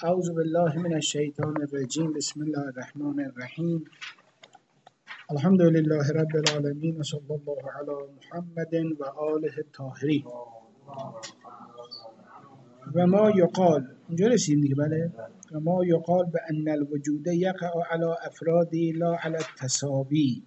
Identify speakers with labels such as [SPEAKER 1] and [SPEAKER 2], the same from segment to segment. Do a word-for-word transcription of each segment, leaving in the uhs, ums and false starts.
[SPEAKER 1] اعوذ بالله من الشیطان الرجیم. بسم الله الرحمن الرحیم. الحمد لله رب العالمین و صلی الله علی محمد و آله الطاهرین. و ما یقال، اینجا رسیم دیگه، بله. و ما یقال به ان الوجود یقع علی افرادی لا علی التساوی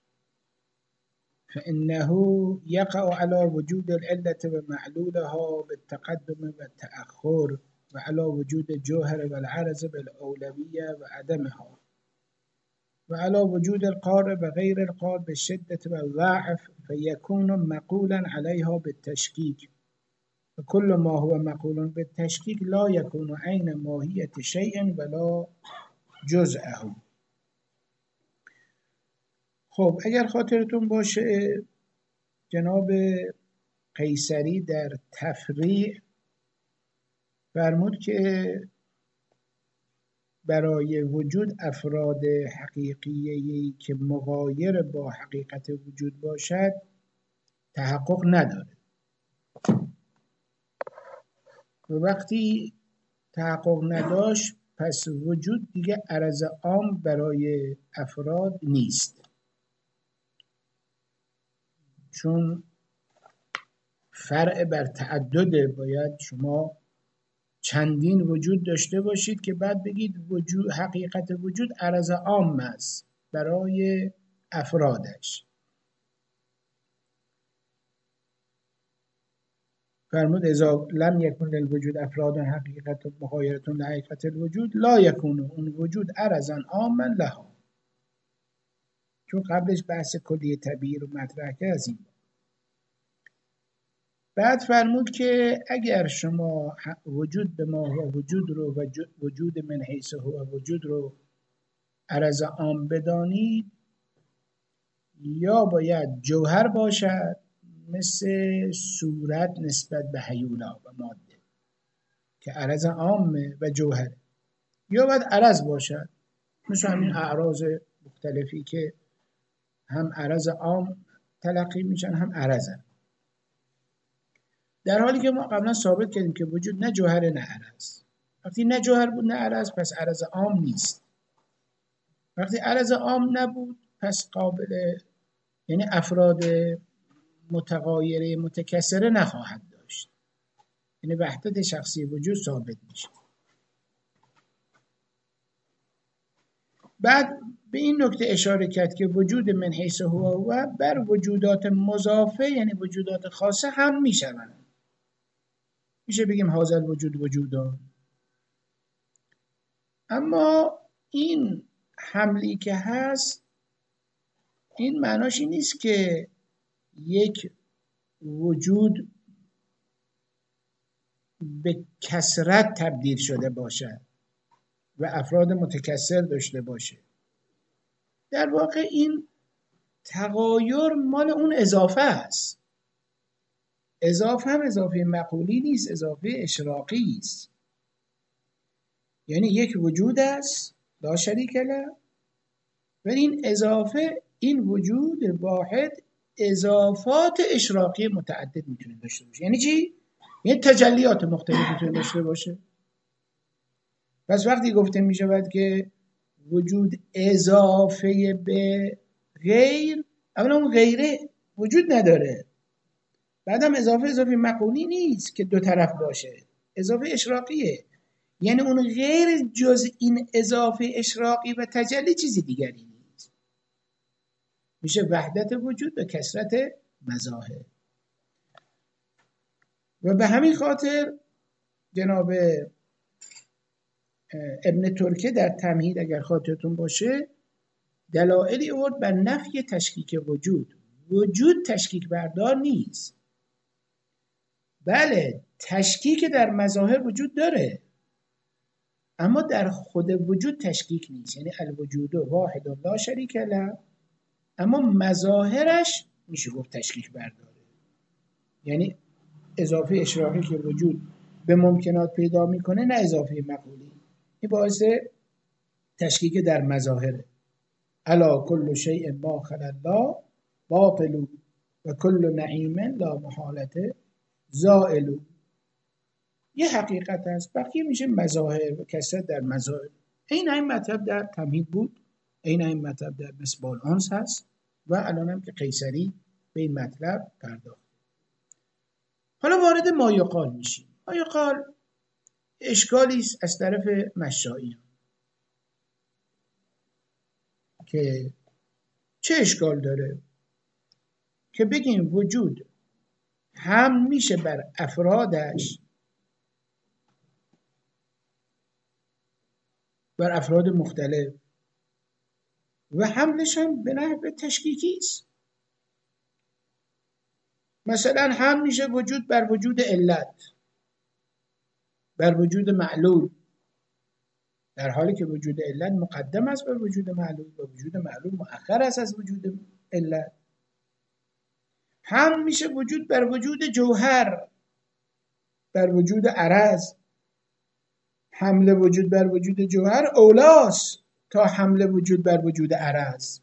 [SPEAKER 1] فانه یقع علی وجود العلة و معلولها بالتقدم و التأخر و علی وجود الجوهر و العرض بالاولویه و عدمها و علی وجود القار و غیر القار بالشدة و الضعف فیکون مقولا علیها بالتشکیک و کل ما هو مقول بالتشکیک لا یکون عین ماهیت شیء ولا جزءه. خب اگر خاطرتون باشه جناب قیصری در تفریع فرمود که برای وجود افراد حقیقیه‌ای که مغایر با حقیقت وجود باشد تحقق نداره و وقتی تحقق نداشت پس وجود دیگه عرض عام برای افراد نیست، چون فرع بر تعدد. باید شما چندین وجود داشته باشید که بعد بگید وجود حقیقت وجود عرض عام است برای افرادش. فرمود اذا لم یکن للوجود افراد حقیقت مغایرة لحقیقت الوجود لا یکون اون وجود عرضا عاما لها، چون قبلش بحث کلی طبیعی رو مطرح کرد از این. بعد فرمود که اگر شما وجود به ما و وجود رو و وجود من حیث هو وجود رو عرض عام بدانید، یا باید جوهر باشد مثل صورت نسبت به هیولا و ماده که عرض عامه و جوهر، یا باید عرض باشد مثل همین اعراض مختلفی که هم عرض عام تلقی میشن هم عرضن، در حالی که ما قبلا ثابت کردیم که وجود نه جوهر نه عرض. وقتی نه جوهر بود نه عرض پس عرض عام نیست. وقتی عرض عام نبود پس قابل، یعنی افراد متغایره متکثره نخواهد داشت، یعنی وحدت شخصی وجود ثابت میشه. بعد به این نکته اشاره کرد که وجود من حیث هو هو بر وجودات مضافه یعنی وجودات خاصه هم میشوند. میشه بگیم هذا الوجود وجودان، اما این حملی که هست این معناش این نیست که یک وجود به کثرت تبدیل شده باشه و افراد متکثر داشته باشه. در واقع این تغایر مال اون اضافه است. اضافه هم اضافه مقولی نیست، اضافه اشراقی است. یعنی یک وجود است لا شریک له، ولی این اضافه، این وجود واحد اضافات اشراقی متعدد میتونه داشته باشه. یعنی چی؟ یعنی تجلیات مختلف میتونه داشته باشه. پس وقتی گفته میشود که وجود اضافه به غیر، اولا اون غیره وجود نداره، بعدم اضافه اضافه مقولی نیست که دو طرف باشه، اضافه اشراقیه. یعنی اون غیر جز این اضافه اشراقی و تجلی چیزی دیگری نیست. میشه وحدت وجود و کثرت مظاهر. و به همین خاطر جناب ابن ترکه در تمهید اگر خاطرتون باشه دلایلی آورد بر نفی تشکیک وجود. وجود تشکیک بردار نیست. بله تشکیک در مظاهر وجود داره، اما در خود وجود تشکیک نیست. یعنی الوجود واحد لا شریک له، اما مظاهرش میشه گفت تشکیک برداره. یعنی اضافه اشراقی که وجود به ممکنات پیدا میکنه نه اضافه مقولی، این باعث تشکیک در مظاهره. الا کل شیء ما خلا الله باطل و کل نعیم لا محالة زائل. یه حقیقت هست، بقیه میشه مظاهر و کثرت در مظاهر. این این مطلب در تمهید بود، این این مطلب در مصباح الانس هست و الان هم که قیصری به این مطلب پرداخت. حالا وارد ما یقال میشیم. ما یقال اشکالی است از طرف مشایخ که چه اشکال داره که بگیم وجود هم میشه بر افرادش، بر افراد مختلف، و حملش هم به نحو تشکیکی است. مثلا هم میشه وجود بر وجود علت، بر وجود معلول، در حالی که وجود علت مقدم است بر وجود معلول و وجود معلول مؤخر است از وجود علت. هم میشه وجود بر وجود جوهر، بر وجود عرض. حمل وجود بر وجود جوهر اولاست تا حمل وجود بر وجود عرض.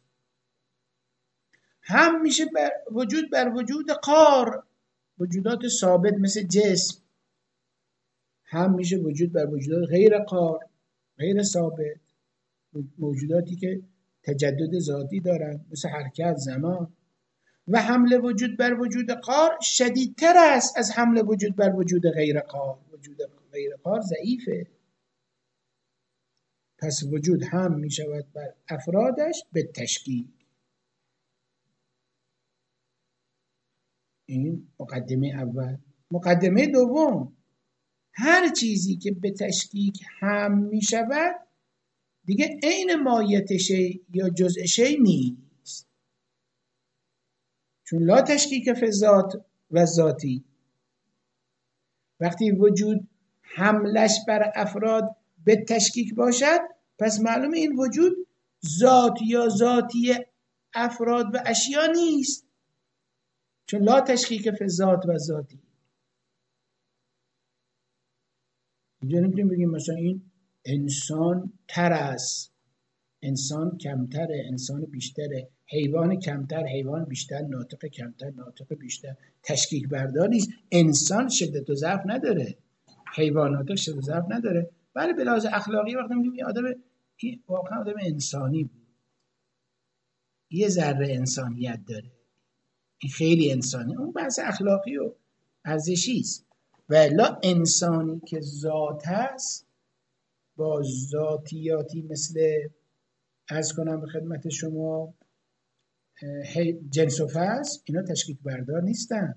[SPEAKER 1] هم میشه بر وجود بر وجود قار، وجودات ثابت مثل جسم. هم میشه وجود بر وجودات غیر قار، غیر ثابت، موجوداتی که تجدد ذاتی دارند مثل حرکت، زمان. و حمل وجود بر وجود قار شدیدتر است از حمل وجود بر وجود غیر قار. وجود غیر قار ضعیفه. پس وجود هم می شود بر افرادش به تشکیک. این مقدمه اول. مقدمه دوم، هر چیزی که به تشکیک هم می شود دیگه عین ماهیت شی یا جزء شی نیست، چون لا تشکیک فی ذات و ذاتی. وقتی وجود حملش بر افراد به تشکیک باشد، پس معلومه این وجود ذات یا ذاتی افراد و اشیا نیست، چون لا تشکیک فی ذات و ذاتی. اینجا نمیتونیم بگیم مثلا این انسان تر است، انسان کمتره، انسان بیشتره، حیوان کمتر، حیوان بیشتر، ناطق کمتر، ناطق بیشتر. تشکیک بردار نیست. انسان شدت و ضعف نداره، حیوانات شدت و ضعف نداره. بله به لحاظ اخلاقی وقتی میگیم این آدم واقعا آدم انسانی بود، یه ذره انسانیت داره، این خیلی انسانی، اون بحث اخلاقی و ارزشی است. و الا انسانی که ذات هست با ذاتیاتی مثل عرض کنم به خدمت شما جنس و فصل، اینا تشکیک بردار نیستن.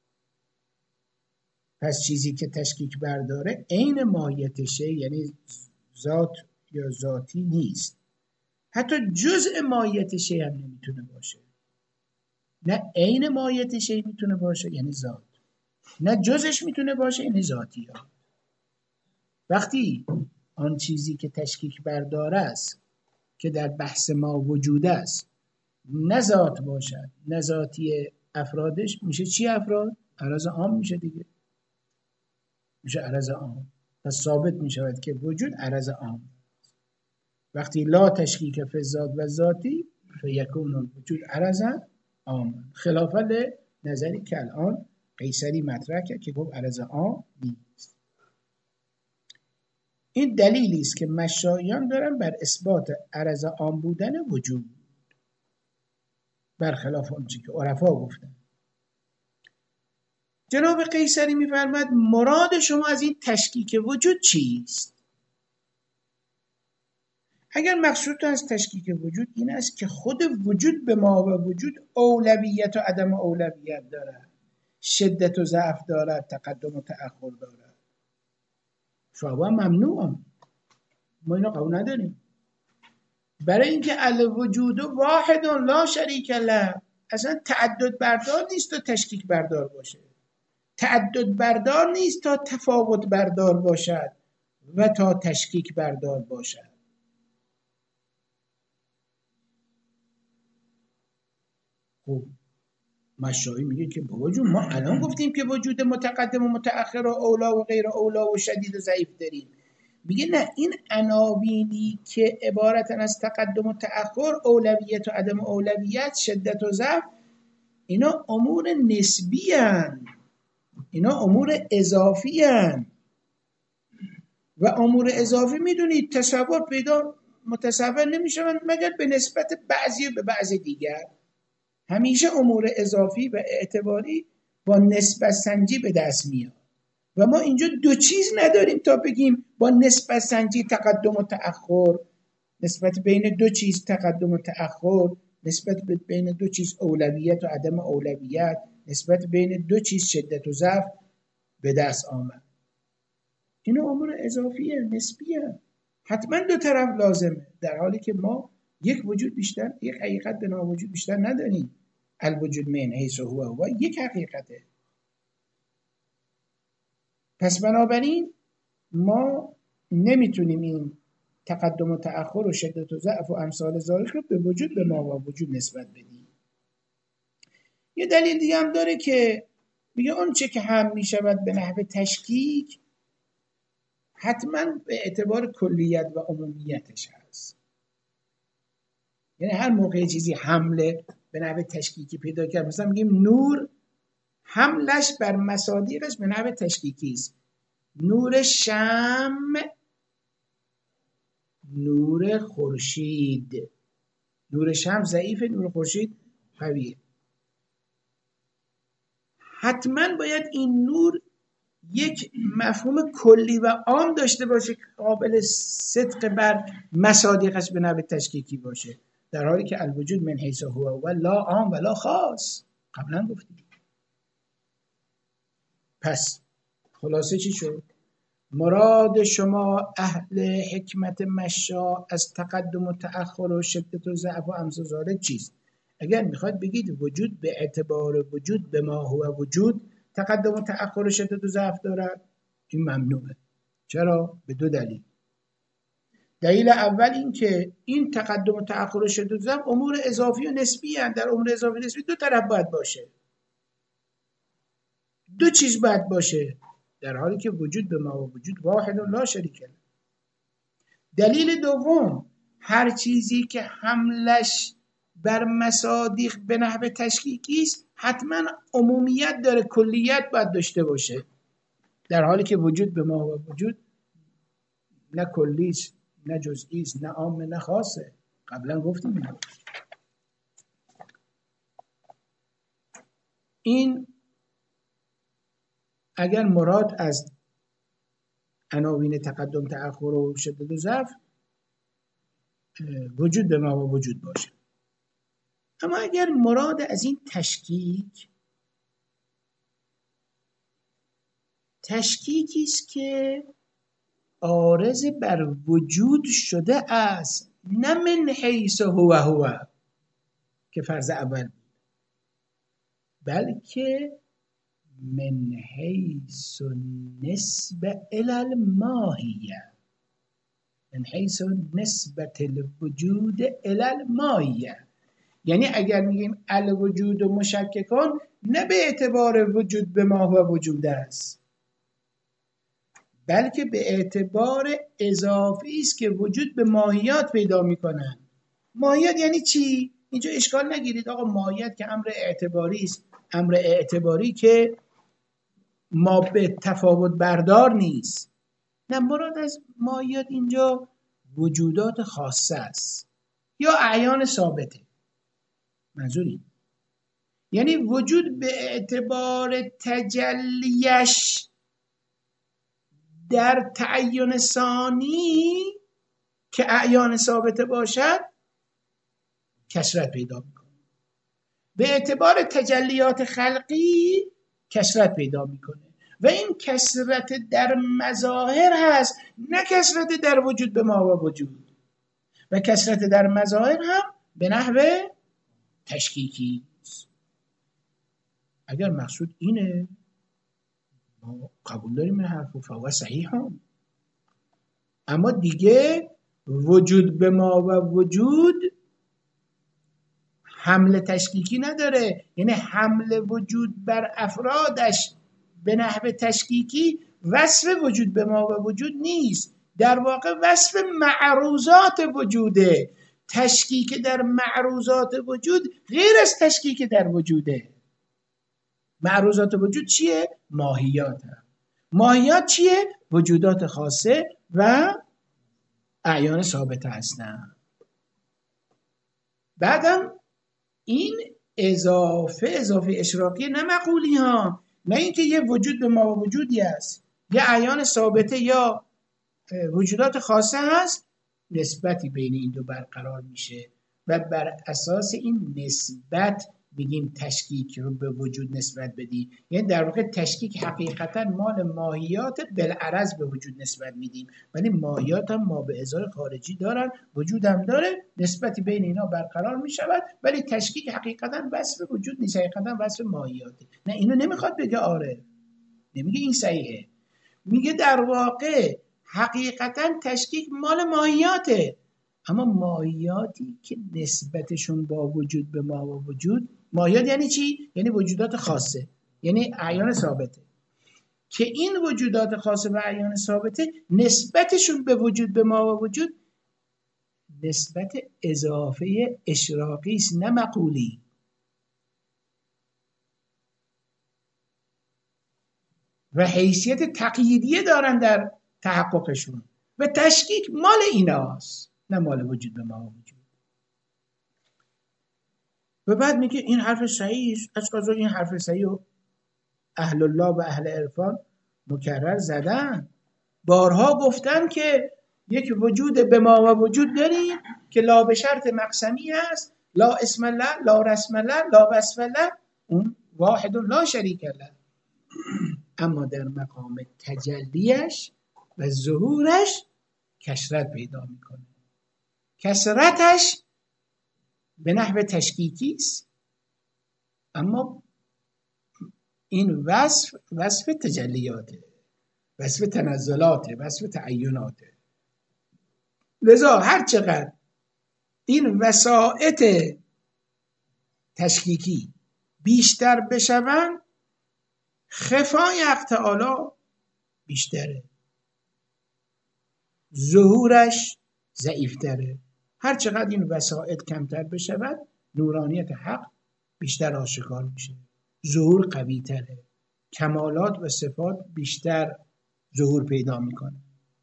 [SPEAKER 1] پس چیزی که تشکیک برداره عین ماهیت شی یعنی ذات یا ذاتی نیست، حتی جزء ماهیت شی هم نمیتونه باشه. نه عین ماهیت شی میتونه باشه یعنی ذات، نه جزش میتونه باشه یعنی ذاتی ها. وقتی آن چیزی که تشکیک بردار است که در بحث ما وجود است نه ذات باشد نه ذاتی افرادش، میشه چی افراد؟ عرض عام میشه دیگه، میشه عرض عام. پس ثابت میشود که وجود عرض عام. وقتی لا تشکیک فی ذات و ذاتی فیکون الوجود عرضا عام، خلافا نظری که الان قیصری مطرح کرد که گفت عرض عام نیست. این دلیلی است که مشایخ دارن بر اثبات عرض عام بودن وجود، برخلاف آنچه که عرفا گفتن. جناب قیصری میفرماد مراد شما از این تشکیک وجود چیست؟ اگر مقصود از تشکیک وجود این است که خود وجود به ما و وجود اولویت و عدم اولویت دارد، شدت و ضعف دارد، تقدم و تأخر دارد، شما ممنوع، ما اینو قبول نداریم. برای اینکه الوجود واحد لا شریک له، اصلا تعدد بردار نیست تا تشکیک بردار باشه، تعدد بردار نیست تا تفاوت بردار باشد و تا تشکیک بردار باشد. خب مشایی میگه که با وجود ما الان گفتیم که وجود متقدم و متأخر و اولا و غیر اولا و شدید و ضعیف داریم. میگه نه، این عناوینی که عبارتن از تقدم و تأخر، اولویت و عدم اولویت، شدت و ضعف، اینا امور نسبی هن، اینا امور اضافی هن. و امور اضافی میدونید تصور پیدا متصور نمیشوند مگر به نسبت بعضی به بعض دیگر. همیشه امور اضافی و اعتباری با نسبت سنجی به دست میاد و ما اینجا دو چیز نداریم تا بگیم با نسبت سنجی تقدم و تأخر، نسبت بین دو چیز تقدم و تأخر، نسبت بین دو چیز اولویت و عدم اولویت، نسبت بین دو چیز شدت و ضعف به دست آمد. اینا امور اضافیه، نسبیه، حتما دو طرف لازمه، در حالی که ما یک وجود بیشتر، یک حقیقت به نام وجود بیشتر نداریم. الوجود من حیث هو هو یک حقیقته. پس بنابراین ما نمیتونیم این تقدم و تأخر و شدت و ضعف و امثال ذالک رو به وجود به ما و وجود نسبت بدیم. یه دلیل دیگه هم داره که میگه اون چه که هم میشود به نحو تشکیک حتما به اعتبار کلیت و عمومیتش هست. یعنی هر موقع چیزی حمله به نحو تشکیکی پیدا کرد، مثلا میگیم نور حملش بر مصادیقش به نحو تشکیکی است. نور شمع، نور خورشید، نور شمع ضعیفه، نور خورشید قویه. حتما باید این نور یک مفهوم کلی و عام داشته باشه که قابل صدق بر مصادیقش به نحو تشکیکی باشه، در حالی که الوجود من حیث هو و لا عام و لا خاص. قبلا گفتیم. پس خلاصه چی شد؟ مراد شما اهل حکمت مشا از تقدم و تأخر و شدت و ضعف و امثال ذالک چیست؟ اگر میخواید بگید وجود به اعتبار وجود به ما هو وجود تقدم و تأخر و شدت و ضعف دارد، این ممنوعه. چرا؟ به دو دلیل. دلیل اول این که این تقدم و تأخر و شدت و ضعف امور اضافی و نسبی هستند. در امور اضافی و نسبی دو طرف باید باشه، دو چیز باید باشه، در حالی که وجود به ما و وجود واحد و لا شریک له. دلیل دوم، هر چیزی که حملش بر مصادیق به نحو تشکیکی است حتما عمومیت داره، کلیت باید داشته باشه، در حالی که وجود به ما و وجود نه کلیش نه جزئیست، نه عام نه خاصه. قبلا گفتیم اینو. این اگر مراد از عناوین تقدم تأخر و شدت و ضعف وجود به ما و وجود باشه. اما اگر مراد از این تشکیک تشکیکی است که عارض بر وجود شده است، نه من حیث هو هو که فرض اول، بلکه من حیث نسبه الی الماهیه، من حیث نسبت الوجود الی الماهیه. یعنی اگر میگیم الوجود و مشککان، نه به اعتبار وجود به ما و وجود است، بلکه به اعتبار اضافی است که وجود به ماهیات پیدا میکنن. ماهیت یعنی چی؟ اینجا اشکال نگیرید آقا، ماهیت که امر اعتباری است، امر اعتباری که ما به تفاوت بردار نیست. نه، مراد از ماهیت اینجا وجودات خاصه است یا اعیان ثابته. منظوری یعنی وجود به اعتبار تجلیش در تعین ثانی که اعیان ثابته باشد کثرت پیدا میکنه، به اعتبار تجلیات خلقی کثرت پیدا میکنه و این کثرت در مظاهر هست، نه کثرت در وجود به ما و وجود. و کثرت در مظاهر هم به نحو تشکیکی است. اگر مقصود اینه ما قبول داریم این حرف و فهو صحیح هم. اما دیگه وجود به ما و وجود حمل تشکیکی نداره، یعنی حمل وجود بر افرادش به نحو تشکیکی وصف وجود به ما و وجود نیست، در واقع وصف معروضات وجوده. تشکیک در معروضات وجود غیر از تشکیک در وجوده. معروضات وجود چیه؟ ماهیات هم. ماهیات چیه؟ وجودات خاصه و اعیان ثابته هستند. بعدم این اضافه اضافه اشراقی نه مقولی ها، نه اینکه یه وجود به ما وجودی است، یه اعیان ثابته یا وجودات خاصه هست، نسبتی بین این دو برقرار میشه و بر اساس این نسبت میگیم تشکیک رو به وجود نسبت بدی. یعنی در واقع تشکیک حقیقتا مال ماهیات بالعرض به وجود نسبت میدیم، ولی ماهیات هم ما به ازای خارجی دارن، وجود هم داره، نسبتی بین اینا برقرار میشود، ولی تشکیک حقیقتا وصف وجود نیست، حقیقتا وصف ماهیاته. نه اینو نمیخواد بگه آره، نمیگه این صحیحه، میگه در واقع حقیقتا تشکیک مال ماهیاته، اما ماهیاتی که نسبتشون با وجود به ما و وجود، ماهیات یعنی چی؟ یعنی وجودات خاصه، یعنی اعیان ثابته، که این وجودات خاصه و اعیان ثابته نسبتشون به وجود به ما و وجود نسبت اضافه اشراقی است نه مقولی. و حیثیت تقییدیه دارن در تحققشون و تشکیک مال ایناست نه مال وجود به ما وجود. و بعد میگه این حرف صحیح است، از قضا این حرف صحیح و اهل الله و اهل عرفان مکرر زدن، بارها گفتن که یک وجود به ما و وجود داریم که لا به شرط مقسمی هست، لا اسم الله، لا رسم الله، لا وصف الله، اون واحد لا شریک له، اما در مقام تجلیش و ظهورش کثرت پیدا میکنه. کثرتش به نحو تشکیکی است، اما این وصف وصف تجلیاته، وصف تنزلاته، وصف تعیناته. لذا هر چقدر این وسائط تشکیکی بیشتر بشون، خفای حق تعالی بیشتره، ظهورش ضعیفتره. هر چقدر این وسائط کمتر بشود، نورانیت حق بیشتر آشکار میشه، ظهور قوی تره، کمالات و صفات بیشتر ظهور پیدا میکنه.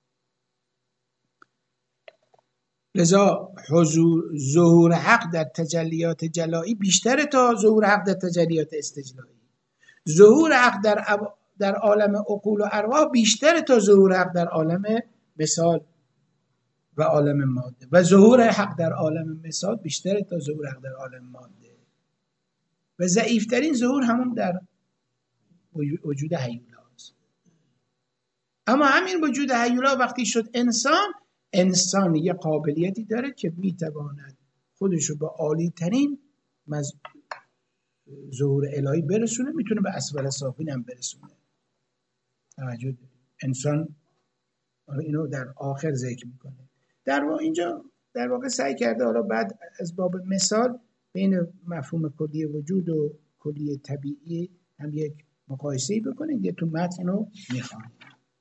[SPEAKER 1] لذا حضور ظهور حق در تجلیات جلایی بیشتره تا ظهور حق در تجلیات استجلایی. ظهور حق در اب... در عالم عقول و ارواح بیشتره تا ظهور حق در عالم مثال و عالم ماده، و ظهور حق در عالم مثال بیشتره تا ظهور حق در عالم ماده، و ضعیفترین ظهور همون در وجود هیولا است. اما همین وجود هیولا وقتی شد انسان، انسان یه قابلیتی داره که میتواند خودشو به عالی ترین مز... ظهور الهی برسونه، میتونه به اسفل سافلین هم برسونه. توجه انسان اینو در آخر ذکر میکنه. در واقع اینجا در واقع سعی کرده حالا بعد از باب مثال بین مفهوم کلی وجود و کلی طبیعی هم یک مقایسه‌ای بکنید. یه تو متن رو میخوام.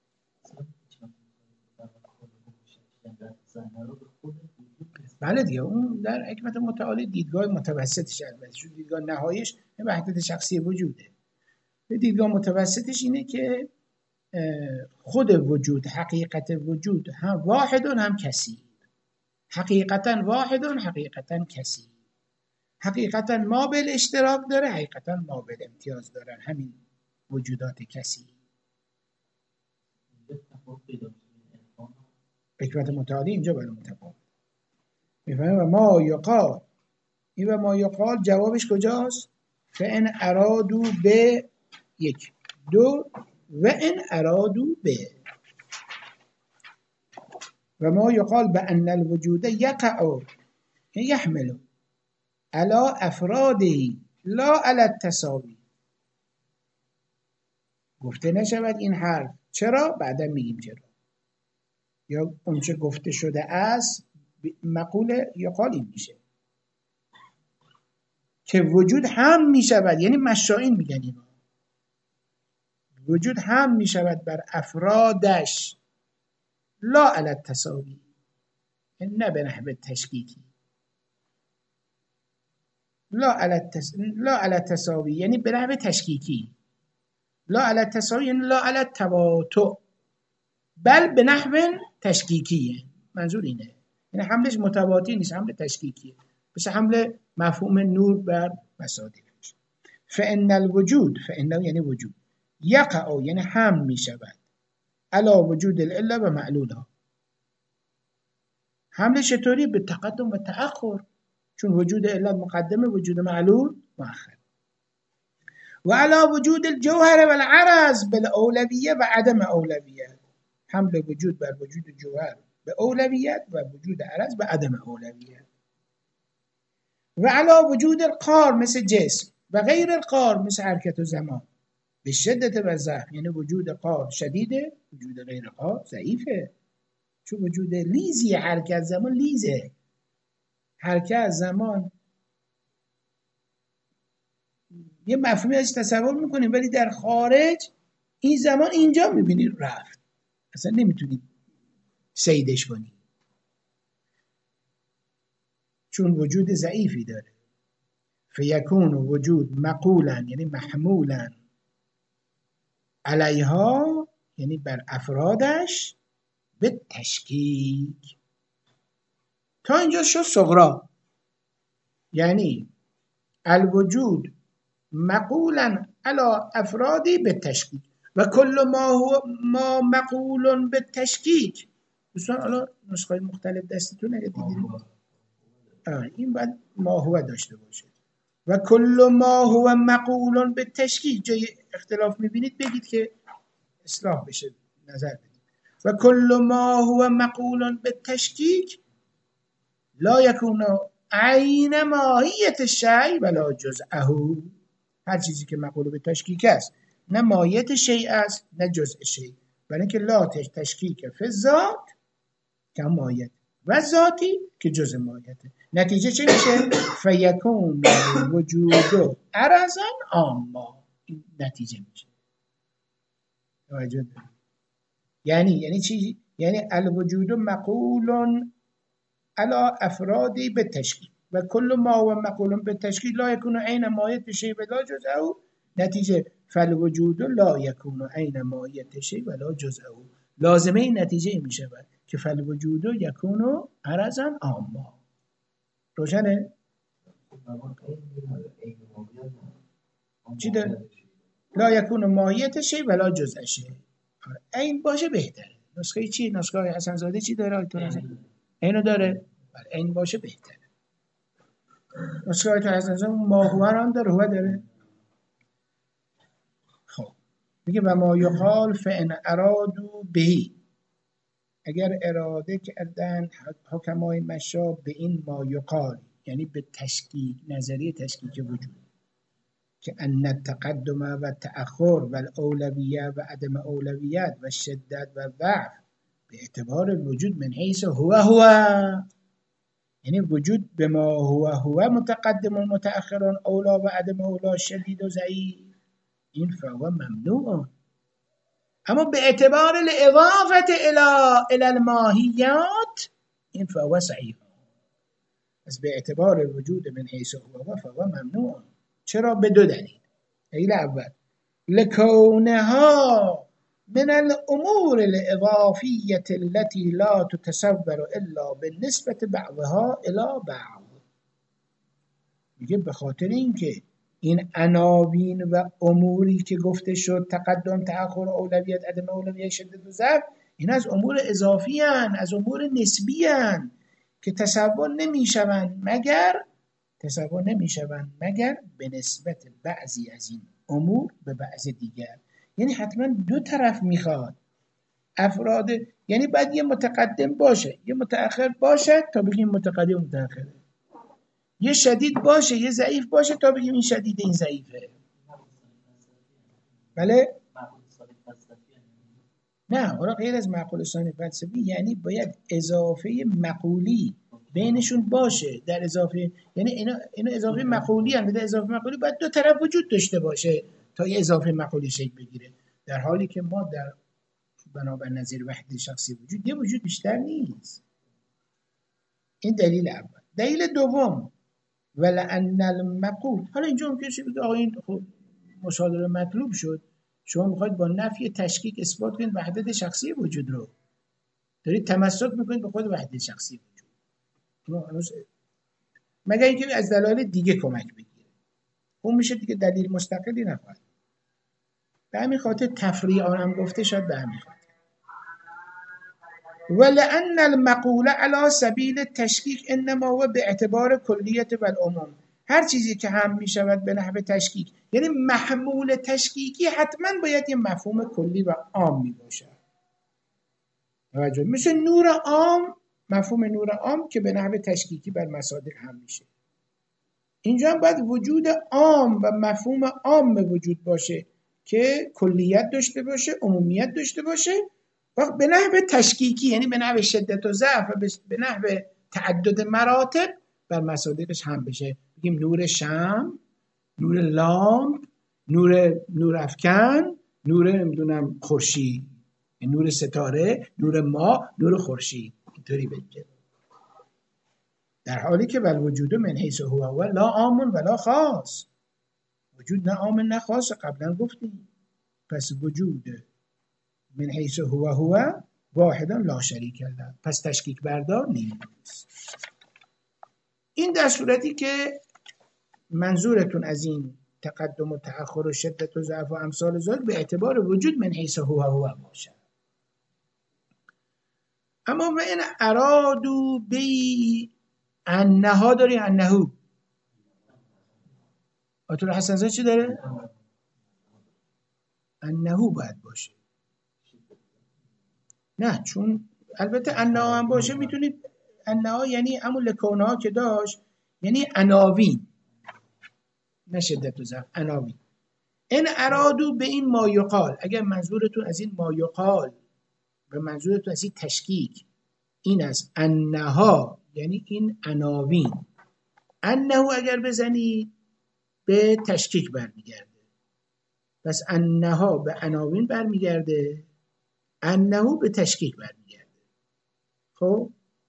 [SPEAKER 1] بله دیگه، اون در حکمت متعالی دیدگاه متوسطش، البته چون دیدگاه نهاییش وحدت شخصی وجوده. دیدگاه متوسطش اینه که خود وجود، حقیقت وجود هم واحدون هم کثیر، حقیقتا واحدون حقیقتا کثیر، حقیقتا ما بالاشتراک داره، حقیقتا ما بالامتیاز دارن همین وجودات کثیر. حکمت متعالی اینجا برای متفاوت میفهمه. و ما یقال، این و ما یقال جوابش کجاست؟ فان ارادو به یک دو و ان ارادو به و ما یقال به ان الوجود یقع یحمل علی افراده لا علی التساوی. گفته نشود این حرف. چرا؟ بعدا میگیم چرا. یا اونچه گفته شده است مقول یقال این میشه که وجود هم میشود، یعنی مشائین میگن اینا، وجود هم میشود بر افرادش لا علی التساوی، نه به نحو تشکیکی، لا علی التس... لا علی التساوی یعنی به نحو تشکیکی، لا علی التساوی یعنی لا علی التواطؤ، بل به نحو تشکیکیه. منظور اینه، یعنی حملش متواتی نیست، حمل تشکیکیه، مثل حمل مفهوم نور بر مصادیقش. فان الوجود، فانه یعنی وجود، یقع یعنی حمل می شود علا وجود العله و معلولها. حملش چطوری؟ به تقدم و تأخر، چون وجود علت مقدمه، وجود معلول مؤخر. و علا وجود الجوهر و العرض بالاولویه و عدم اولویت، حمل وجود بر وجود جوهر به اولویت و وجود عرض به عدم اولویت. و علا وجود القار مثل جسم و غیر القار مثل حرکت و زمان به شدت و ضعف، یعنی وجود قار شدیده، وجود غیر قار ضعیفه، چون وجود لیزی، حرکت زمان لیزه، حرکت زمان یه مفهومی ازش تصور میکنیم، ولی در خارج این زمان اینجا میبینید رفت، اصلا نمیتونید سیدش کنید، چون وجود ضعیفی داره. فیکون وجود مقولا یعنی محمولا علیها، یعنی بر افرادش، به تشکیک. تا اینجا شد صغرا، یعنی الوجود مقولا علی افرادی به تشکیک و کل ما هو ما مقول به تشکیک. دوستان الان نسخه مختلف دستتون اگه دیدید این باید ما هو داشته باشه. و کل ما هو مقول به تشکیک، جای اختلاف میبینید بگید که اصلاح بشه، نظر بدید. و کل ما هو مقول به تشکیک لا یکون عین ماهیت شیء ولا جزءه. هر چیزی که مقول به تشکیک است نه ماهیت شیء است نه جزء شیء، برای اینکه لا تشکیک فی الذات که ماهیت و ذاتی که جزء ماهیته. نتیجه چه میشه؟ فیکون وجود عرضا عاما، این نتیجه میشه. توجه دارید؟ یعنی یعنی چی؟ یعنی الوجود مقول علی افرادی به تشکیل و کل ما هو مقول به تشکیل لا یکون عین ماهیت شیء ولا جزءه. نتیجه فالوجود لا یکون عین ماهیت شیء ولا جزءه. لازمه این نتیجه این میشه که فالوجود یکون عرضا عاما. روشنه؟ چی داره؟ لا یکون ماهیت شیء ولا جزء شیء. این باشه بهتره. نسخه چی؟ نسخه های حسن زاده چی داره؟ اینو داره؟ این باشه بهتره. نسخه های حسن زاده ما هو هم داره، هو داره. خب میگه و ما یقال فان ارادو بهی، اگر اراده کردن حکمای مشاب به این ما یقال، یعنی به تشکیک، نظریه تشکیک وجود، که ان التقدم و تأخر و الاولویه و عدم اولویت و شدت و ضعف به اعتبار الوجود من حیث هو هو، یعنی وجود به ما هو هو متقدم و متأخر اولا و عدم اولا شدید و ضعیف، این فهو ممنوع. اما به اعتبار الاضافت الى الى الماهیات این فهو صحیح. از به اعتبار الوجود من حیث هو فهو ممنوع. چرا؟ به دو دلیل. دلیل اول لکونها من الامور الاضافیه التي لا تتصور الا بالنسبه بعضها الى بعض. میگه به خاطر اینکه این عناوین و اموری که گفته شد، تقدم، تأخر، اولویت، عدم اولویت، شدت و ضعف، این از امور اضافی هن، از امور نسبی هن که تصور نمی شوند مگر تصور نمی شوند مگر به نسبت بعضی از این امور به بعض دیگر. یعنی حتما دو طرف میخواد افراد، یعنی باید یه متقدم باشه یه متأخر باشه تا بگیم متقدم متأخره، یه شدید باشه یه ضعیف باشه تا بگیم این شدید این ضعیفه. بله؟ نه، حالا غیر از معقول ثانی فلسفی، یعنی باید اضافه مقولی بینشون باشه. در اضافه یعنی اینا اینا اضافه مقولی هم، در اضافه مقولی باید دو طرف وجود داشته باشه تا یه اضافه مقولی شکل بگیره، در حالی که ما در بنابر نظیر وحدت شخصی وجود یه وجود بیشتر نیست. این دلیل اول. دلیل دوم ولأن المقول، حالا اینجا ممکنه شه بگه آقا این خب مصادره مطلوب شد، شما میخواید با نفی تشکیک اثبات کنید وحدت شخصی وجود رو، دارید تمسک میکنید به خود وحدت شخصی وجود، مگر اینکه از دلایل دیگه کمک بگیره، اون میشه دیگه دلیل مستقلی نخواهد. به همین خاطر تفریع آن هم گفته شد به همین خاطر. ولأن المقول على سبیل التشکیک انما هو به اعتبار کلیت و العموم. هر چیزی که هم میشود به نحو تشکیک، یعنی محمول تشکیکی حتما باید یه مفهوم کلی و عام میباشه. مثل نور عام، مفهوم نور عام که به نحو تشکیکی بر مصادر هم میشه. اینجا هم باید وجود عام و مفهوم عام وجود باشه که کلیت داشته باشه، عمومیت داشته باشه، و به نحو تشکیکی یعنی به نحو شدت و ضعف و به نحو تعدد مراتب بر مصادرش هم بشه. بگیم نور شمع، نور لامپ، نور نور افکن، نور نمیدونم خورشید، نور ستاره، نور ماه، نور خورشید، اینطوری بگیم. در حالی که ول وجود من حیث هو هو لا عام ولا خاص، وجود نه عام نه خاص، قبلا گفتیم. پس وجود من حیث هو هو واحدا لا شریک له، پس تشکیک بردار نیست. این در صورتی که منظورتون از این تقدم و تأخر و شدت و ضعف و امثال ذلک به اعتبار وجود من حیث هو هو باشه. اما و این ارادو بی انها داری، انهو آتول حسن زاده چی داره؟ انهو باید باشه. نه، چون البته انها هم باشه میتونید، انها یعنی همون لکونها که داشت، یعنی عناوین، نه شدت و ضعف، عناوین. این ارادو به این ما یقال، اگر منظورتون از این ما یقال و منظورتون از این تشکیک این است انها یعنی این عناوین، انه اگر بزنی به تشکیک برمیگرده، پس انها به عناوین برمیگرده، انه به تشکیک برمیگرده. خب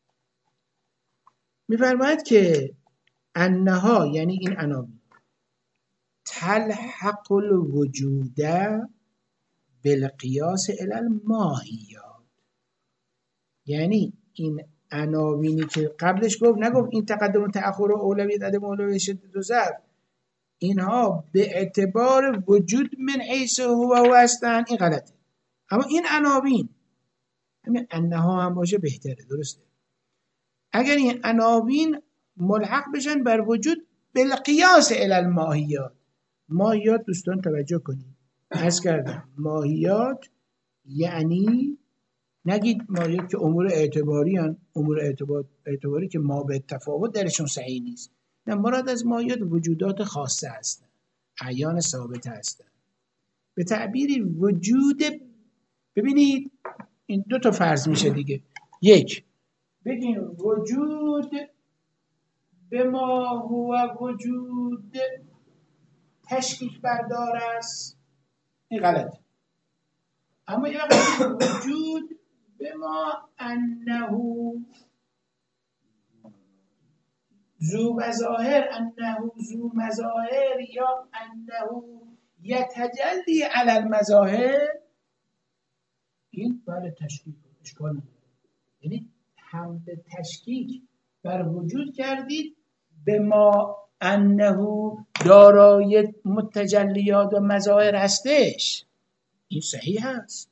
[SPEAKER 1] میفرماید که انها یعنی این عناوین تلحق الوجود بالقیاس الی الماهیات، یعنی این عناوینی که قبلش گفت، نگفت این تقدم و تأخر و اولویت عدم اولویت شدت و ضعف، اینها به اعتبار وجود من حیث هو هو هستن، این غلطه. اما این عناوین همین انها هم باشه بهتره، درسته. اگر این عناوین ملحق بشن بر وجود بالقیاس الی الماهیات، ماهیات دوستان توجه کنید، عرض کردم ماهیات یعنی نگید ماهیات که امور اعتباری هن، امور اعتبار اعتباری که ما به تفاوت درشون صحیح نیست. نه، مراد از ماهیات وجودات خاصه هستن، اعیان ثابته هستن. به تعبیری وجود، ببینید این دو تا فرض میشه دیگه. یک، بگیم وجود به ما هو وجود تشکیک بردار است، این غلطه. اما یا وجود به ما انه ذو مظاهر، انه ذو مظاهر یا انه یتجلی علی المظاهر، این بله تشکیک اشکال نداره. یعنی هم به تشکیک بر وجود کردید به ما انه دارای متجلیات و مظاهر هستش، این صحیح هست.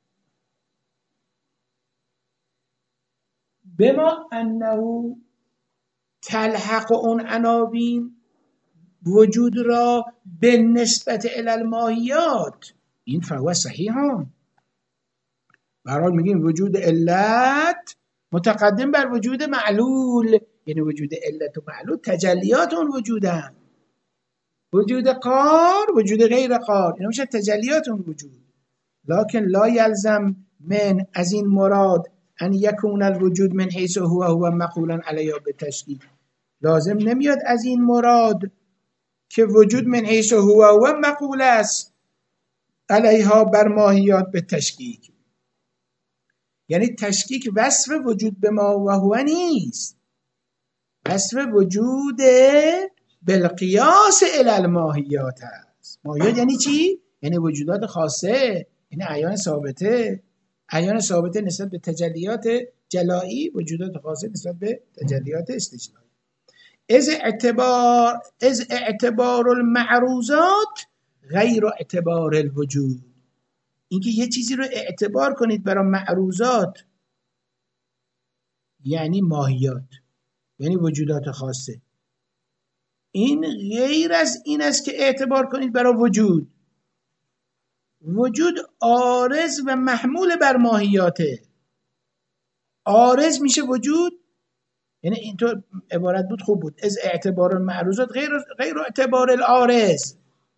[SPEAKER 1] به ما انه تلحق اون عناوین وجود را به نسبت الی الماهیات، این فهو صحیح هم. برحال میگیم وجود علت متقدم بر وجود معلول، یعنی وجود علت و معلول تجلیات اون وجودن. وجود قار، وجود غیر قار، اینا میشه تجلیات اون وجود. لکن لا یلزم من از این مراد ان یکون الوجود من حیث هو هو مقولا علیه به تشکیک، لازم نمیاد از این مراد که وجود من حیث هو هو مقول است علیها بر ماهیات به تشکیک. یعنی تشکیک وصف وجود به ما و هو نیست، وصف وجود بالقیاس الی الماهیات هست. ماهیات یعنی چی؟ یعنی وجودات خاصه، یعنی اعیان ثابته. اعیان ثابته نسبت به تجلیات جلایی، وجودات خاصه نسبت به تجلیات استثنایی. از اعتبار از اعتبار المعروضات غیر اعتبار الوجود. اینکه یه چیزی رو اعتبار کنید برای معروضات یعنی ماهیات، یعنی وجودات خاصه، این غیر از این است که اعتبار کنید برای وجود. وجود عارض و محمول بر ماهیاته. عارض میشه وجود، یعنی اینطور عبارت بود خوب بود، از اعتبار المعروضات غیر غیر اعتبار العارض.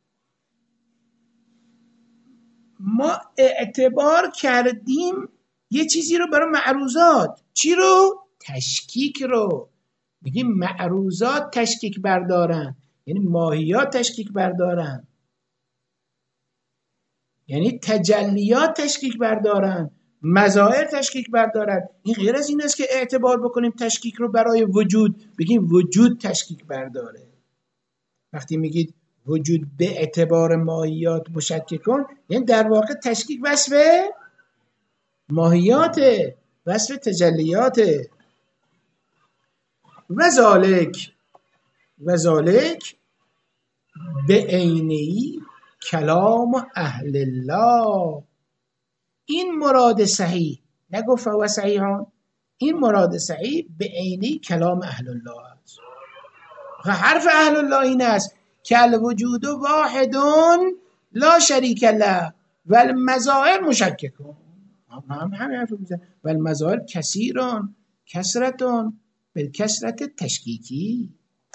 [SPEAKER 1] ما اعتبار کردیم یه چیزی رو برای معروضات. چی رو؟ تشکیک رو. میگیم معروضات تشکیک بردارن، یعنی ماهیات تشکیک بردارن، یعنی تجلیات تشکیک بردارن، مظاهر تشکیک بردارن. این غیر از این است که اعتبار بکنیم تشکیک رو برای وجود، بگیم وجود تشکیک برداره. وقتی میگید وجود به اعتبار ماهیات مشکک کن، یعنی در واقع تشکیک وصف ماهیاته، وصف تجلیاته. و ذالک و ذالک به عینی کلام اهل الله. این مراد صحیح، نگفت و صحیحان، این مراد صحیح به عینی کلام اهل الله است. حرف اهل الله این است که الوجود واحد لا شریک له و المظاهر مشککون. هم همین حرف میزنه. و المظاهر کثیرون کثرتون بالکثرت تشکیکی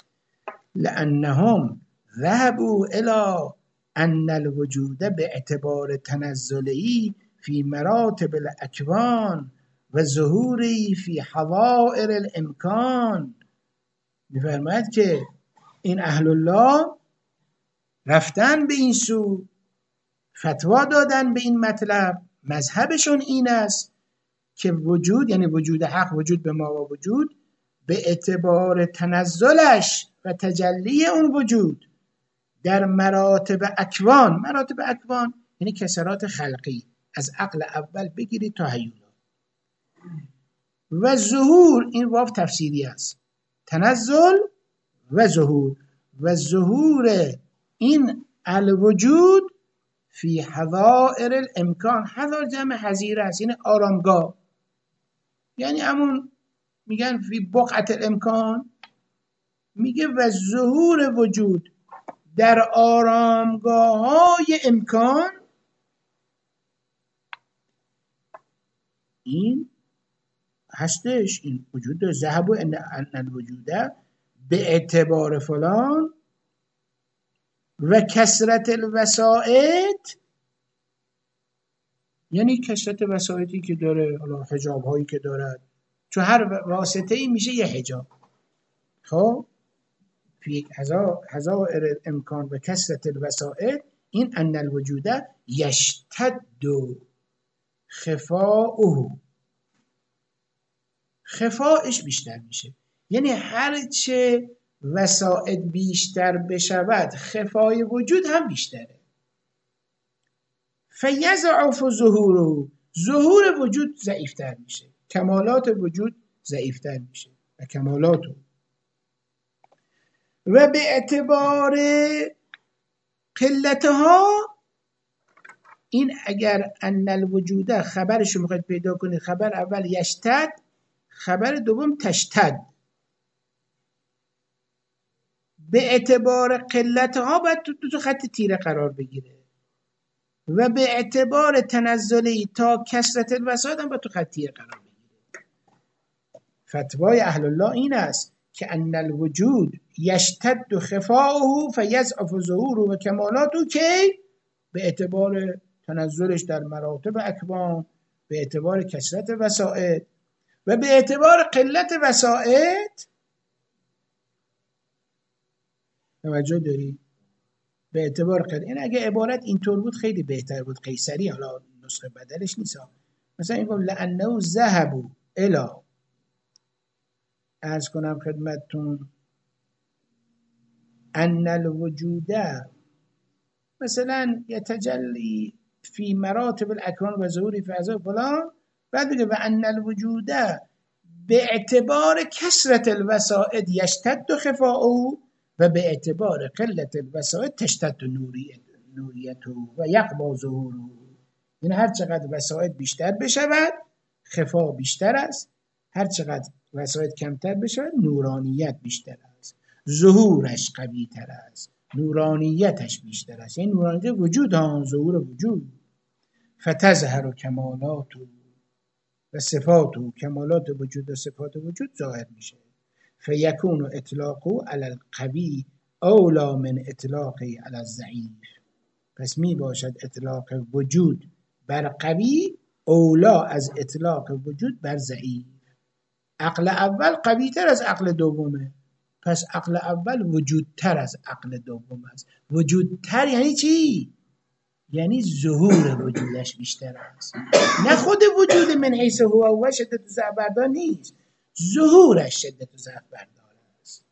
[SPEAKER 1] لانهم ذهبوا الى ان الوجود به اعتبار تنزلی فی مراتب الاکوان و ظهوری فی حوائر الامکان. می‌فرماید که این اهل الله رفتن به این سو، فتوا دادن به این مطلب، مذهبشون این است که وجود، یعنی وجود حق، وجود به ما و وجود، به اعتبار تنزلش و تجلی اون وجود در مراتب اکوان. مراتب اکوان یعنی کسرات خلقی، از عقل اول بگیرید تا هیولا. و ظهور، این واو تفسیری است، تنزل و ظهور. و ظهور این الوجود فی حظائر الامکان. حظائر جمع حظیره است، یعنی آرامگاه، یعنی همون میگن فی بقعت الامکان. میگه و ظهور وجود در آرامگاه های امکان، این هستش. این وجود ذهب و ان الوجوده به اعتبار فلان و کثرت الوسائط، یعنی کثرت وسائطی که داره، حالا حجاب هایی که دارد، چون هر واسطه ای میشه یه حجاب. خب فی حظائر الامکان و کثرت الوسائط، این ان الوجوده یشتد خفاؤه، خفاش بیشتر میشه، یعنی هر چه وسائط بیشتر بشود خفای وجود هم بیشتره. فیضعف ظهوره، ظهور وجود ضعیفتر میشه، کمالات وجود ضعیفتر میشه و کمالات. و به اعتبار قلتها، این اگر ان الوجوده خبرشو میخواید پیدا کنید، خبر اول یشتد، خبر دوم تشتد. به اعتبار قلتها باید تو دو تا خط تیره قرار بگیره و به اعتبار تنزلی تا کثرت الوسائط هم باید تو خط تیره قرار بگیره. فتوای اهل الله این است که ان الوجود یشتد خفاؤه فیضعف ظهوره و کمالاته، که به اعتبار تنزلش در مراتب اکوان، به اعتبار کثرت وسائط و به اعتبار قلت وسائط. توجه داری؟ به اعتبار قلت. این اگه عبارت اینطور بود خیلی بهتر بود، قیصری، حالا نسخه بدلش نیست. مثلا این گفت لانه ذهبوا الی، عرض کنم خدمتتون، ان الوجود مثلا یتجلی فی مراتب الاکوان و ظهوری فی اعضاء فلان، بعد بگه و ان الوجود به اعتبار کثرت الوسائد یشتد خفاؤه و به اعتبار قلت الوسائد تشتد نوریته و یقوی ظهوره. یعنی هر چقدر وسائد بیشتر بشود خفا بیشتر است، هر چقدر وسائد کمتر بشود نورانیت بیشتر است، ظهورش قوی تر است، نورانیتش بیشتر است. یعنی نورانیت وجود ها، ظهور وجود. فتظهر کمالات و صفات و کمالات وجود و صفات وجود ظاهر میشه. فیکون اطلاقه علی القوی اولا من اطلاقه علی الضعیف. پس می باشد اطلاق وجود بر قوی اولا از اطلاق وجود بر ضعیف. عقل اول قوی تر از عقل دومه، پس عقل اول وجودتر از عقل دوم است. وجودتر یعنی چی؟ یعنی ظهور وجودش بیشتر است. نه خود وجود من حیث هو و شدت و ضعف بردار نیست، ظهورش شدت و ضعف بردار است.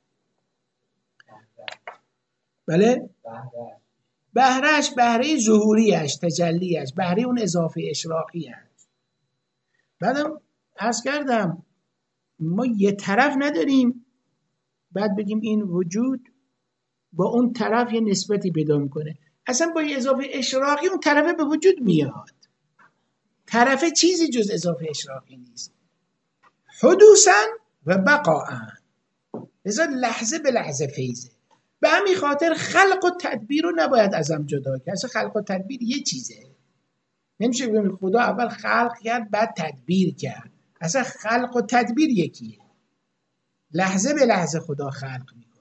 [SPEAKER 1] بله؟ بهرهش بهره ظهوریش، تجلیش، بهره اون اضافه اشراقی است. بعدم عرض کردم ما یه طرف نداریم بعد بگیم این وجود با اون طرف یه نسبتی پیدا میکنه. اصلا با یه اضافه اشراقی اون طرفه به وجود میاد. طرفه چیزی جز اضافه اشراقی نیست، حدوثاً و بقاءً. لذا لحظه به لحظه فیضه. به همین خاطر خلق و تدبیر رو نباید ازم جدا کرد. اصلا خلق و تدبیر یه چیزه. نمیشه بگیم خدا اول خلق کرد بعد تدبیر کرد. اصلا خلق و تدبیر یکیه. لحظه به لحظه خدا خلق میکنه.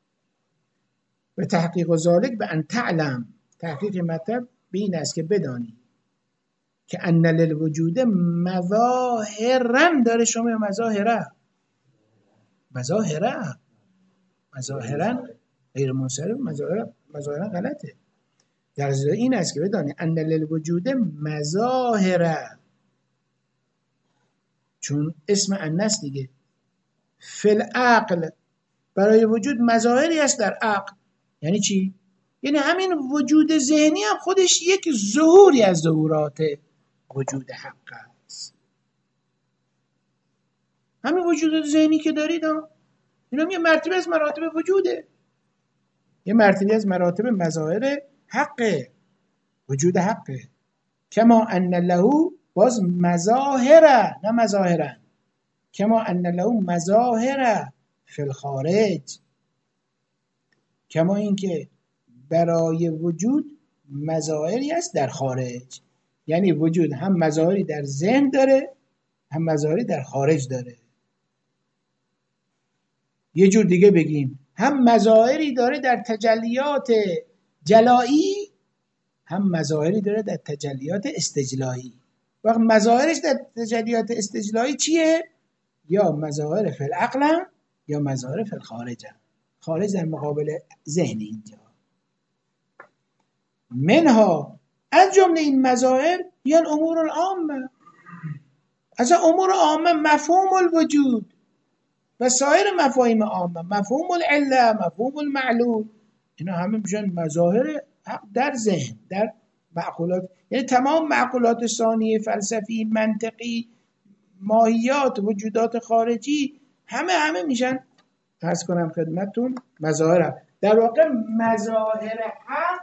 [SPEAKER 1] و تحقیق و ذالک به ان تعلم، تحقیق مطلب به این است که بدانی که ان للوجود مظاهرن داره. شما مظاهره مظاهره مظاهرن غیر منصرف، مظاهره مظاهرن غلطه. در ضمن این است که بدانی ان للوجود مظاهره، چون اسم انس دیگه. فی العقل، برای وجود مظاهری است در عقل. یعنی چی؟ یعنی همین وجود ذهنی هم خودش یک ظهوری از ظهورات وجود حق است. همین وجود ذهنی که دارید ها، این هم یه مرتبه از مراتب وجوده، یه مرتبه از مراتب مظاهر حقه، وجود حقه. کما ان له، باز مظاهره نه مظاهرن، کما ان له مظاهره فی الخارج، کما اینکه برای وجود مظاهری است در خارج. یعنی وجود هم مظاهری در ذهن داره هم مظاهری در خارج داره. یه جور دیگه بگیم هم مظاهری داره در تجلیات جلایی هم مظاهری داره در تجلیات استجلایی. وقت مظاهرش در تجلیات استجلایی چیه؟ یا مظاهر فی العقل یا مظاهر فی الخارج. خارج در مقابل ذهن اینجا. منها، از جمله این مظاهر، یا امور العامه، از امور عامه مفهوم الوجود و سایر مفاهیم عامه، مفهوم العله، مفهوم المعلول، اینا همه میشن مظاهر در ذهن، در معقولات. یعنی تمام معقولات ثانیه، فلسفی، منطقی، ماهیات، وجودات خارجی، همه همه میشن، عرض کنم خدمتتون، مظاهر. در واقع مظاهر حق،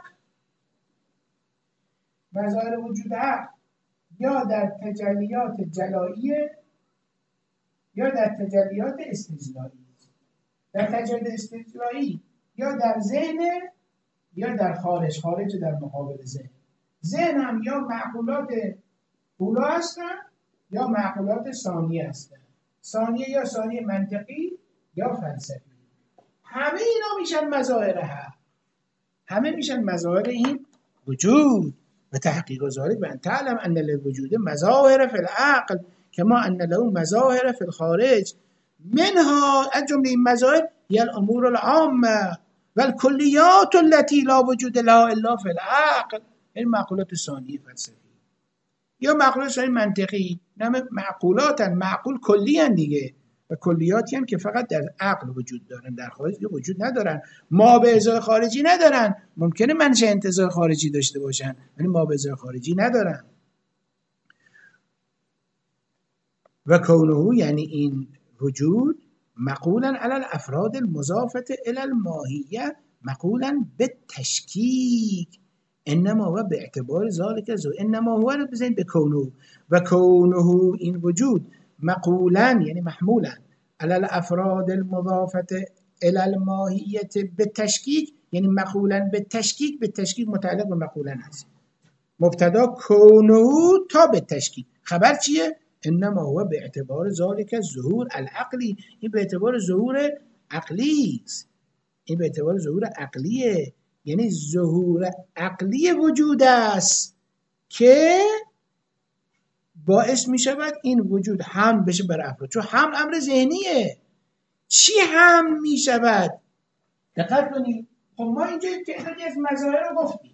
[SPEAKER 1] مظاهر وجود حق یا در تجلیات جلاییه یا در تجلیات استجلایی. در تجلیات استجلایی یا در ذهن یا در خارج. خارج در مقابل ذهن. ذهن هم یا معقولات اولا هستن یا معقولات ثانیه هستن. ثانیه یا ثانیه منطقی یا فلسفی. همه اینا میشن مظاهر حق، همه میشن مظاهر این وجود. و تحقیق ذالک به ان تعلم ان للوجود مظاهر فی العقل کما ان له مظاهر فی الخارج. منها، از جمله این مظاهر، یا الامور العامه و الکلیات التي لا وجود لها الا فی العقل. این معقولات ثانیه فلسفی یا معقولات ثانیه منطقی. نه معقولاتن، معقول کلی ان دیگه. و کلیاتی هم که فقط در عقل وجود دارن، در خارج وجود ندارن. ما به ازای خارجی ندارن. ممکنه منشأ انتزاع خارجی داشته باشن ولی ما به ازای خارجی ندارن. و کونه یعنی این وجود مقولا علی الافراد المضافه الی الماهیه مقولا بالتشکیک انما هو به اعتبار ذالک زو انما هو رو بزنید به کونه و کونه این وجود مقولا یعنی محمولا علی الافراد المضافه الی الماهیه بالتشکیک یعنی مقولا به تشکیک، به تشکیک متعلق به مقولا هست. مبتدا کونه تا به تشکیک، خبر چیه؟ انما هو به اعتبار ذالک ظهور العقلی، این به اعتبار ظهور عقلی است. این به اعتبار ظهور عقلیه، یعنی ظهور عقلی وجود است که باعث می شود این وجود حمل بشه بر افراد. چون حمل امر ذهنیه. چی حمل می شود؟ دقت کنید. خب ما اینجا تعدادی از مظاهر رو گفتیم،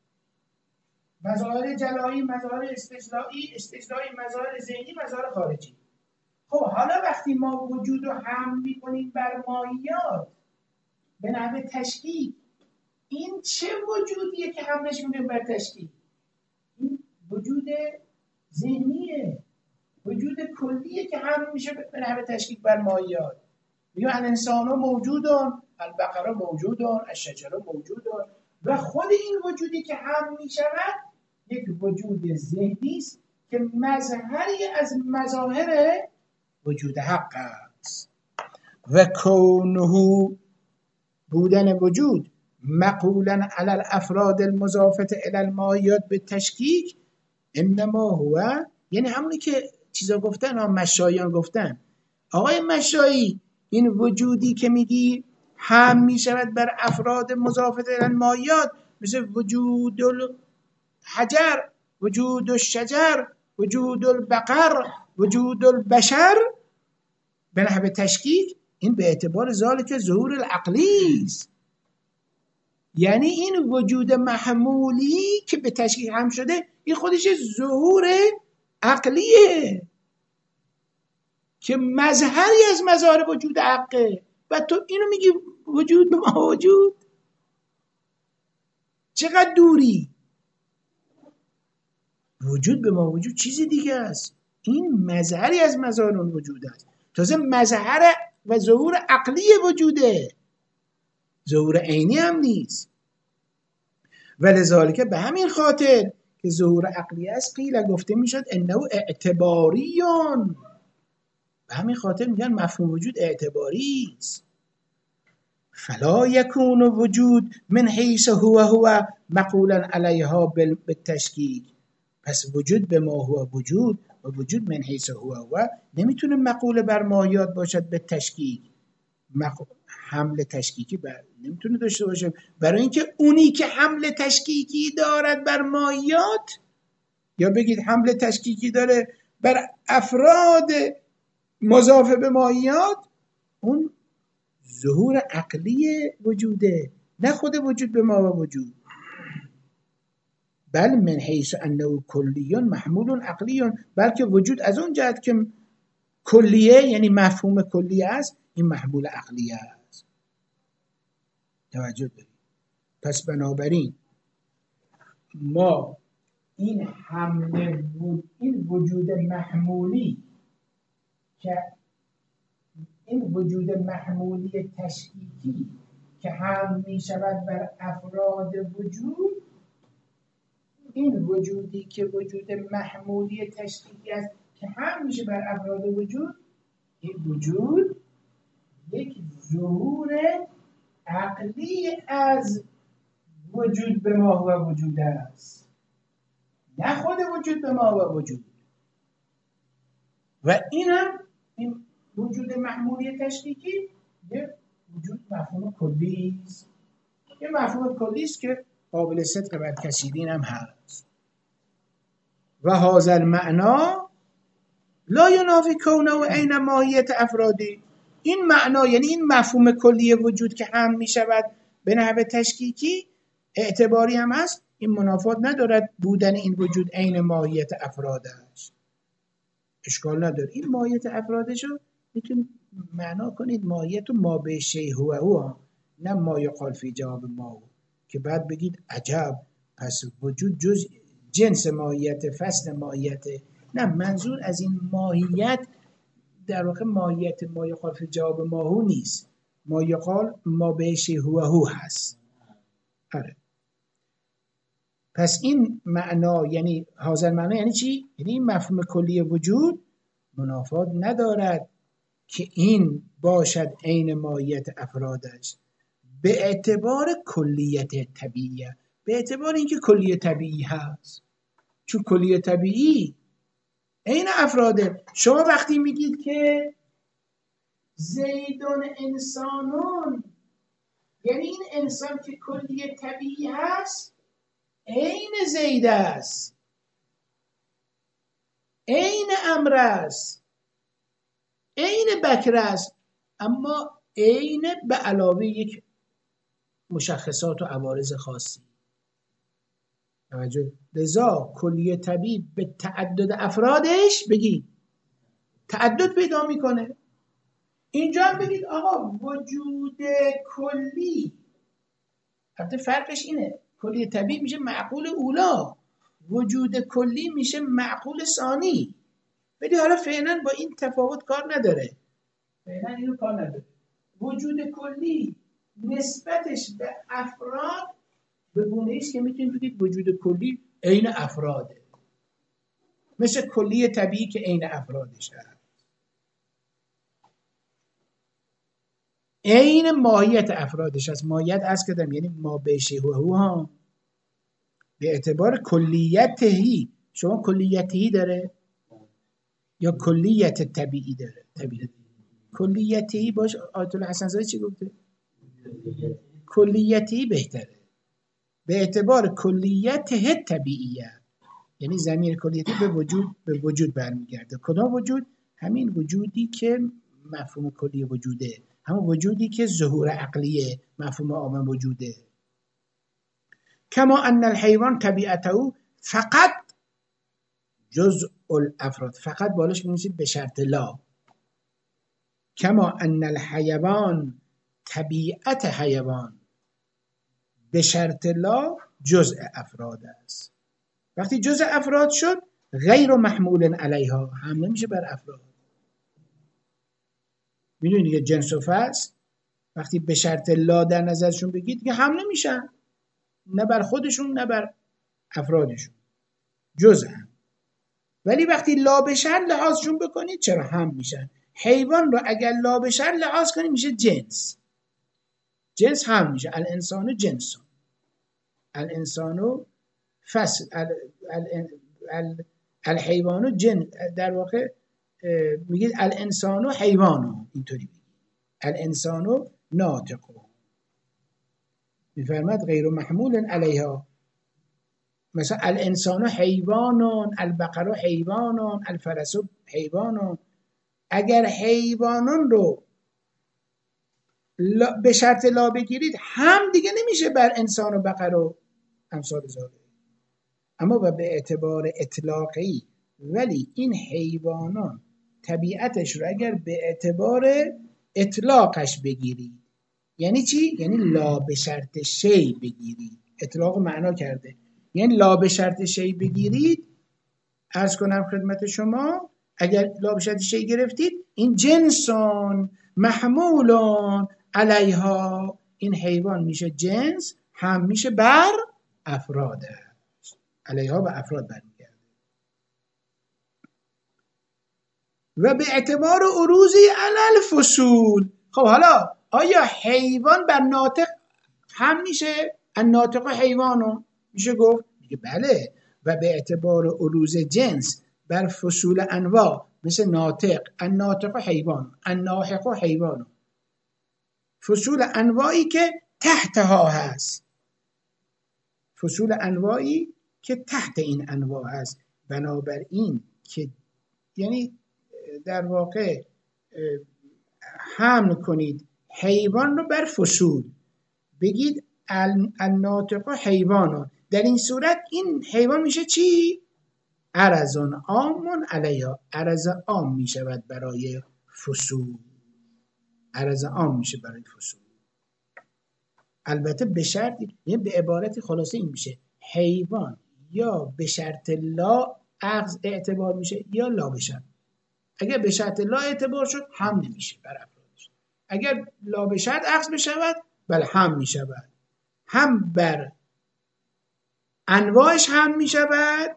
[SPEAKER 1] مظاهر جلایی، مظاهر استجلایی، استجلایی مظاهر ذهنی، مظاهر خارجی. خب حالا وقتی ما وجود رو حمل می کنیم بر ماهیات به نحو تشکیک، این چه وجودیه که حملش می‌کنیم بر تشکیک؟ این وجود ذهنیه، وجود کلیه که حمل میشه به نحو تشکیک بر ماهیات. میگه الانسان موجودون، البقره موجودون، الشجره موجودون، و خود این وجودی که حمل میشود یک وجود ذهنی است که مظهری از مظاهر وجود حق است. و کونه بودن وجود مقولا علی الافراد المضافه الی الماهیات به تشکیک انما هو یعنی همونی که چیزا گفتن ها مشایان گفتن. آقای مشایی این وجودی که میگی هم میشود بر افراد مضافه الی الماهیات مثل وجود الحجر، وجود الشجر، وجود البقر، وجود البشر به نحو تشکیک، این به اعتبار ذالک ظهور العقلی است. یعنی این وجود محمولی که به تشکیک هم شده این خودش ظهور عقلیه که مظهری از مظاهر وجود حقه و تو اینو میگی وجود به ما وجود. چقدر دوری. وجود به ما وجود چیزی دیگه است. این مظهری از مظاهر اون وجود است. تازه مظهر و ظهور عقلی وجوده، ظهور عینی هم نیست. ولذالک به همین خاطر که ظهور عقلی است قیل گفته میشد انه اعتباریون، به همین خاطر میگن مفهوم وجود اعتباری است. فلا یکون وجود من حیث هو هو مقولا علیها بالتشکیک، پس وجود به ما هو وجود و وجود من حیث هو هو نمیتونه مقوله بر ماهیات باشد به تشکیک، مق... حمل تشکیکی بر نمیتونه داشته باشه، برای اینکه اونی که حمل تشکیکی دارد بر ماهیات یا بگید حمل تشکیکی داره بر افراد مضاف به ماهیات اون ظهور عقلی وجوده، نه خود وجود به ما و وجود. بل من حیث انه کلیون محمول عقلیون، بلکه وجود از اون جهت که کلیه یعنی مفهوم کلیه است این محمول عقلیه است. توجه دارید. پس بنابراین ما این حمل این وجود محمولی که این وجود محمولی تشکیکی که هم می شود بر افراد وجود، این وجودی که وجود محمولی تشکیکی است که هم میشه بر افراد وجود، این وجود یک ظهور عقلی از وجود به ما و وجود است، نه خود وجود به ما و وجود. و این هم این وجود محمولی تشکیکی یه وجود مفهوم کلی است، یه مفهوم کلی است که قابل صدق بر کشیدین هم هست. و هذا المعنا لا ینافی کونه و عین ماهیت افرادی، این معنا یعنی این مفهوم کلی وجود که هم می شود به نحو تشکیکی اعتباری هم هست، این منافات ندارد بودن این وجود عین ماهیت افرادش، اشکال نداره. این ماهیت افرادشو میتونیم معنا کنید ماهیت و ما به شیء هو هو، نه ما یقال فی جواب ما هو، که بعد بگید عجب پس وجود جز جنس ماهیت، فصل ماهیت. نه، منظور از این ماهیت در واقع ماهیت ما یقال فی جواب ما هو نیست، ما یقال ما به شیء هو هو هست. آره. پس این معنا یعنی حاضر معنا یعنی چی؟ یعنی این مفهوم کلی وجود منافات ندارد که این باشد عین ماهیت افرادش به اعتبار کلیت طبیعیه، به اعتبار اینکه کلی طبیعی هست. چون کلی طبیعی عین افراده. شما وقتی میگید که زیدون انسانون، یعنی این انسان که کلی طبیعی هست عین زید است، عین امر است، عین بکر است، اما عین به علاوه یک مشخصات و عوارض خاصی. توجه. لذا کلی طبیعی به تعدد افرادش بگید تعدد پیدا میکنه. اینجا هم بگید آقا وجود کلی، البته فرقش اینه، کلی طبیعی میشه معقول اولا، وجود کلی میشه معقول ثانی. ولی حالا فعلا با این تفاوت کار نداره، فعلا اینو کار نداره. وجود کلی نسبتش به افراد به گونه ایست که میتونید بگید وجود کلی عین افراده، مثل کلی طبیعی که عین افرادش هست. عین ماهیت افرادش هست. ماهیت از کدام یعنی ما به شیء هو هو ها، به اعتبار کلیتهی. شما کلیتهی داره یا کلیت طبیعی داره؟ طبیعی. کلیتهی باش. آیت الله حسن زاده چی گفته؟ کلیتی بهتره، به اعتبار کلیته طبیعیه، یعنی ضمیر کلیتی به وجود به وجود برمیگرده. کدام وجود؟ همین وجودی که مفهوم کلی وجوده، همون وجودی که ظهور عقلیه، مفهوم عام وجوده. کما ان الحیوان طبیعته فقط جزء الافراد، فقط بالاش می‌نویسید به شرط لا. کما ان الحیوان طبیعت حیوان به شرط لا جزء افراد است. وقتی جزء افراد شد غیر محمول علیها، حمله میشه بر افراد. میدونید که جنس و فصل وقتی به شرط لا در نظرشون بگید که حمله میشن، نه بر خودشون نه بر افرادشون، جزء هم. ولی وقتی لا به شرط لحاظشون بکنید چرا هم میشن. حیوان رو اگر لا به شرط لحاظ کنید میشه جنس، جنس هم میشه. الانسان جنس، الانسان فصل، الحیوان جن، در واقع میگید الانسان حیوان، اینطوری بگید الانسان ناطق، میفرماد غیر محمول علیها. مثلا الانسان حیوان، البقره حیوان، الفرس حیوان. اگر حیوانان رو به شرط لا بگیرید هم دیگه نمیشه بر انسان و بقره و امثال ذالک، اما و به اعتبار اطلاقی. ولی این حیوانان طبیعتش رو اگر به اعتبار اطلاقش بگیرید، یعنی چی؟ یعنی لا به شرط شی بگیرید. اطلاق معنا کرده، یعنی لا به شرط شی بگیرید. عرض کنم خدمت شما اگر لا به شرط شی گرفتید، این جنسون محمولون علیها، این حیوان میشه جنس، هم میشه بر افراده، علیها و افراد برمیگرده. و به اعتبار عروضی علی الفصول. خب حالا آیا حیوان بر ناطق هم میشه؟ الناطق حیوانو میشه گفت دیگه بله. و به اعتبار عروض جنس بر فصول انواع، مثل ناطق، الناطق حیوان، الناحق حیوان، فصول انواعی که تحتها هست، فصول انواعی که تحت این انواع هست. بنابراین که یعنی در واقع حمل کنید حیوان رو بر فصول، بگید الناطق حیوان. در این صورت این حیوان میشه چی؟ عرض عام علیها، عرض عام میشود برای فصول. عرض عام میشه برای فصول. البته به شرطی، یعنی به عبارتی خلاصه این میشه حیوان یا به شرط لا اخذ اعتبار میشه یا لا به شرط. اگر به شرط لا اعتبار شد هم نمیشه بر افرادش. اگر لا به شرط اخذ بشود بله هم میشود، هم بر انواعش هم میشود،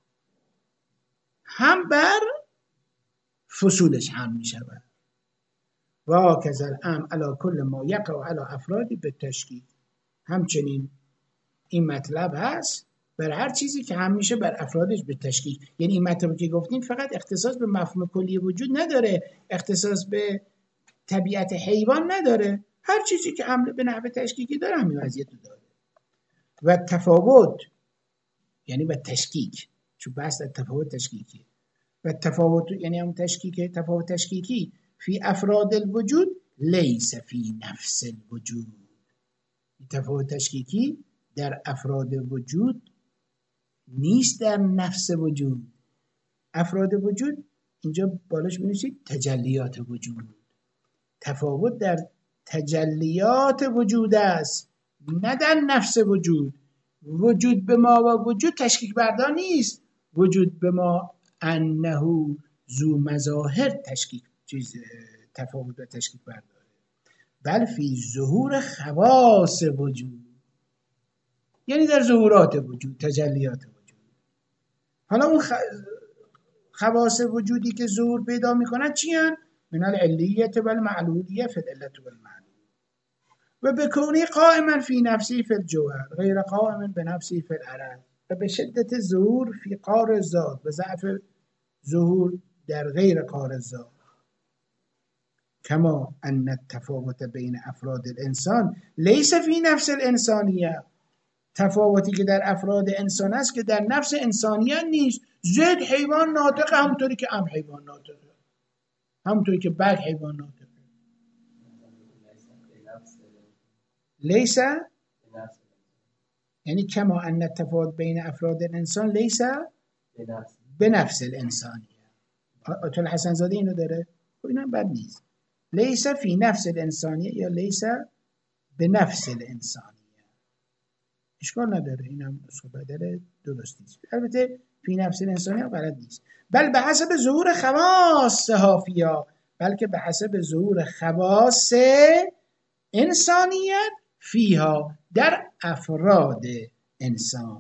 [SPEAKER 1] هم بر فصولش هم میشود. و کذل ام علی کل ما یقع علی افرادی به تشکیل. همچنین این مطلب هست بر هر چیزی که هم میشه بر افرادش به تشکیل. یعنی این مطلب که گفتیم فقط اختصاص به مفهوم کلی وجود نداره، اختصاص به طبیعت حیوان نداره، هر چیزی که حمله به نحو تشکیکی داره همین وضعیت رو داره. و تفاوت یعنی و تشکیک، چون بحث تفاوت تشکیکی و تفاوت یعنی هم تشکیک، تفاوت تشکیکی فی افراد الوجود لیس فی نفس الوجود. تفاوت تشکیکی در افراد وجود نیست در نفس وجود. افراد وجود اینجا بالاش می‌نویسید تجلیات وجود. تفاوت در تجلیات وجود است نه در نفس وجود. وجود به ما و وجود تشکیک بردار نیست. وجود به ما انه ذو مظاهر تشکیک چیز تفاوت و تشکیک برداره، بل فی ظهور خواص وجود، یعنی در ظهورات وجود، تجلیات وجود. حالا اون خواص وجودی که ظهور پیدا میکنن چی هن؟ من العلیت و المعلولیه فی العلت و المعلول و بکونی قائما فی نفسی فی الجوهر غیر قائما بنفسی فی العرض و به شدت ظهور فی قار الذات و ضعف ظهور در غیر قار الذات. کما ان التفاوت بین افراد الانسان لیس فی نفس الانسانیه. تفاوتی که در افراد انسان است که در نفس انسانیت نیست. زید حیوان ناطق همونطوری که ام حیوان ناطقه، همونطوری که برگ حیوان ناطقه. لیس یعنی کما ان التفاوت بین افراد الانسان لیس به نفس الانسانیه. آیت الله حسن زاده اینو داره، خب اینم بد نیست. لیس فی نفس الانسانیه یا لیس به نفس الانسانیه، اشکال نداره، اینم نسخه بدل درست نیست. البته فی نفس الانسانیه غلط نیست. بل به حسب ظهور خواص هافیا، بلکه به حسب ظهور خواص انسانیت فیها در افراد انسان.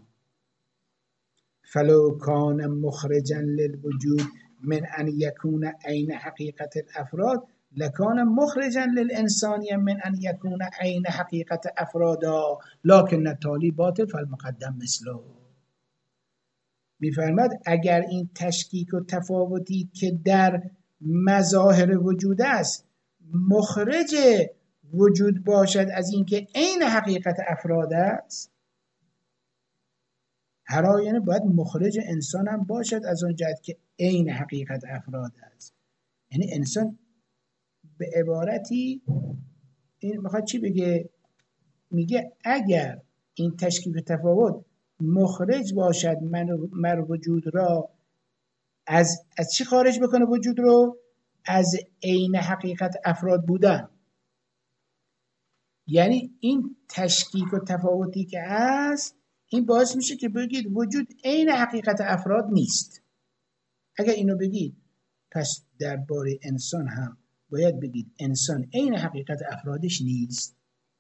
[SPEAKER 1] فلو کان مخرجا للوجود من ان یکون عین حقیقت الافراد لکان مخرجا للانسانیه من ان یکون عین حقیقت افرادا لکن التالی باطل فالمقدم مثله. میفرماد اگر این تشکیک و تفاوتی که در مظاهر وجود است مخرج وجود باشد از اینکه عین حقیقت افراد است، هر آینه باید مخرج انسان هم باشد از اون جهت که عین حقیقت افراد است. یعنی انسان به عبارتی این میخواد چی بگه؟ میگه اگر این تشکیک و تفاوت مخرج باشد من مر وجود را از از چی خارج بکنه؟ وجود رو از عین حقیقت افراد بودن. یعنی این تشکیک و تفاوتی که هست این باعث میشه که بگید وجود عین حقیقت افراد نیست. اگر اینو بگید پس درباره انسان هم باید بگید انسان عین حقیقت افرادش نیست.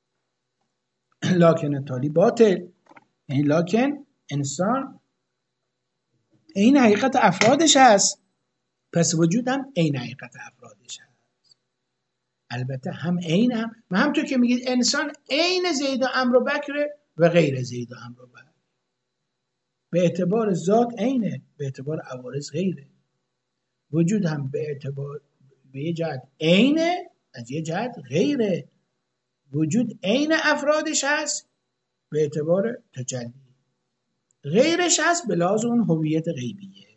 [SPEAKER 1] لکن تالی باطل، یعنی لکن انسان عین حقیقت افرادش هست، پس وجود هم عین حقیقت افرادش هست. البته هم عین هم و همونطور که میگید انسان عین زید و عمرو و بکر و غیر زید و عمرو و بکر، به اعتبار ذات عینه، به اعتبار عوارض غیره. وجود هم به اعتبار به یه جهت عینه، از یه جهت غیره. وجود عین افرادش هست به اعتبار تجلی، غیرش هست به لحاظ اون هویت غیبیه.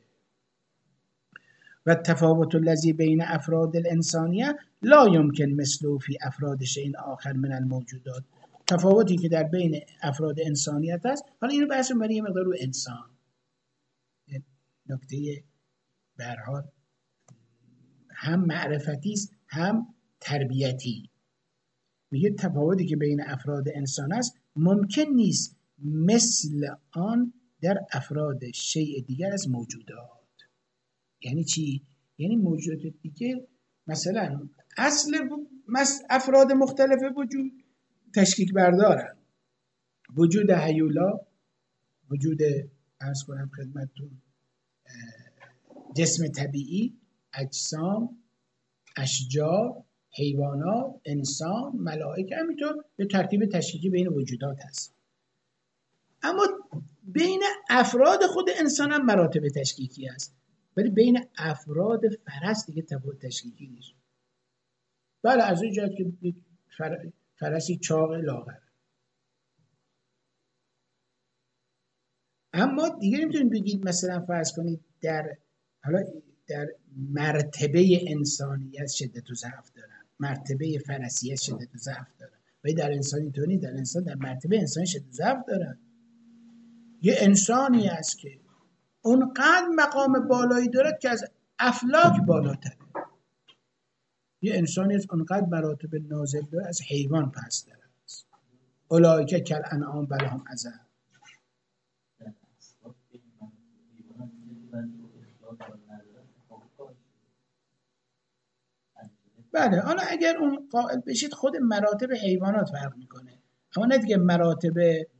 [SPEAKER 1] و التفاوت الذی بین افراد الانسانیه لا یمکن مثله فی افراد شیء آخر من الموجودات. تفاوتی که در بین افراد انسانیت هست، حالا اینو بحث برای یه مقدار رو انسان، نکته به هر حال هم معرفتی است هم تربیتی. میگه تفاوتی که بین افراد انسان است ممکن نیست مثل آن در افراد شیء دیگر از موجودات. یعنی چی؟ یعنی موجودات دیگه مثلا اصل افراد مختلف وجود تشکیک بردارن، وجود هیولا، وجود عرض کنم خدمتتون جسم طبیعی، اجسام، اشجار، حیوانات، انسان، ملائکه، همینطور به ترتیب تشکیکی بین وجودات هست. اما بین افراد خود انسان هم مراتب تشکیکی هست، ولی بین افراد فرس دیگه تفاوت تشکیکی نیست. بله از این جهت که فر... فرسی چاق لاغر، اما دیگه نمیتونید بگید مثلا فرض کنید در حالا در مرتبه انسانیت شدت و ضعف دارن، مرتبه فرسیت شدت و ضعف دارن، ولی در انسان اینطوری، در انسان در مرتبه انسان شدت و ضعف دارن. یه انسانی هست که اونقدر مقام بالایی دارد که از افلاک بالاتره، یه انسانی هست اونقدر مراتب نازل داره از حیوان پس داره. اولئک کالانعام بل هم اضل. بله حالا اگر اون قائل بشید خود مراتب حیوانات فرق میکنه، اما نه دیگه مراتب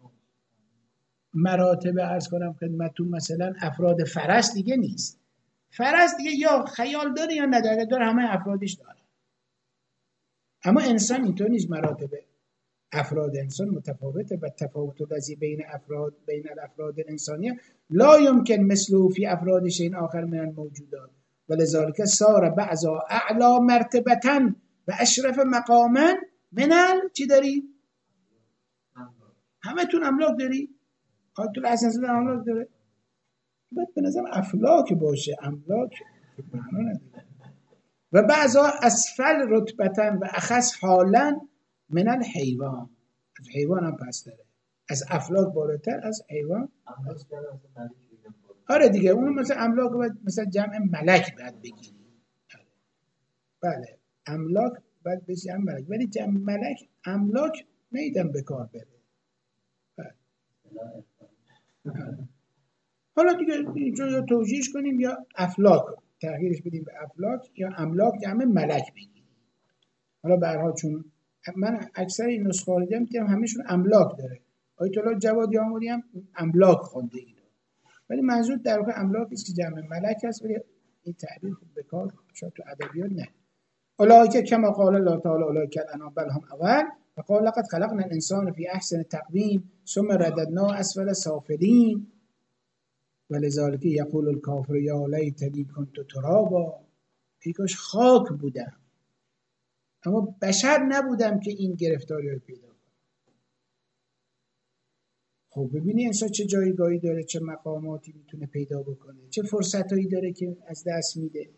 [SPEAKER 1] مراتب عرض کنم خدمتتون مثلا افراد فرس دیگه نیست. فرس دیگه یا خیال داره یا نداره، داره همه افرادش داره. اما انسان اینطور نیست، مراتب افراد انسان متفاوته و تفاوت الذی بین افراد بین الافراد الانسانیه لا یمکن مثله فی افراد شیء آخر من الموجودات ولذلك صار بعضا اعلی مرتبة و اشرف مقاما من ال چی داری؟ همه تون املاک داری؟ آیت الحسن املاک داره؟ باید به نظرم افلاک باشه، املاک معنا نداره. و بعضا اسفل رتبة و اخص حالا من الحیوان، از حیوان هم پس داره، از افلاک بالاتر از حیوان. آره دیگه اون مثلا املاک باید مثلا جمع ملک باید بگیری. بله املاک باید بشه جمع ملک، ولی جمع ملک املاک نیدم به کار بره. بله. حالا دیگه اینجا یا توجیهش کنیم یا افلاک تغییرش بدیم به افلاک، یا املاک جمع ملک بگیریم. حالا به هر حال چون من اکثر این نسخه ها رو دیدم همشون املاک داره، آیت الله جواد یامری هم املاک خونده اینو، ولی منظور در واقع املاک است که جمع ملک است، ولی این تعبیر خوب به کار شاید تو ادبیات نه. اولئک کما قال الله تعالی اولئک الانعام بل هم اضل و قال لقد خلقنا الانسان فی احسن تقویم ثم رددناه اسفل سافلین ولذلك یقول الکافر یا لیتنی کنت ترابا. ای کاش خاک بودم، اما بشر نبودم که این گرفتاری رو پیدا کنم. خب ببینی انسان چه جایگاهی داره، چه مقاماتی میتونه پیدا بکنه، چه فرصتایی داره که از دست میده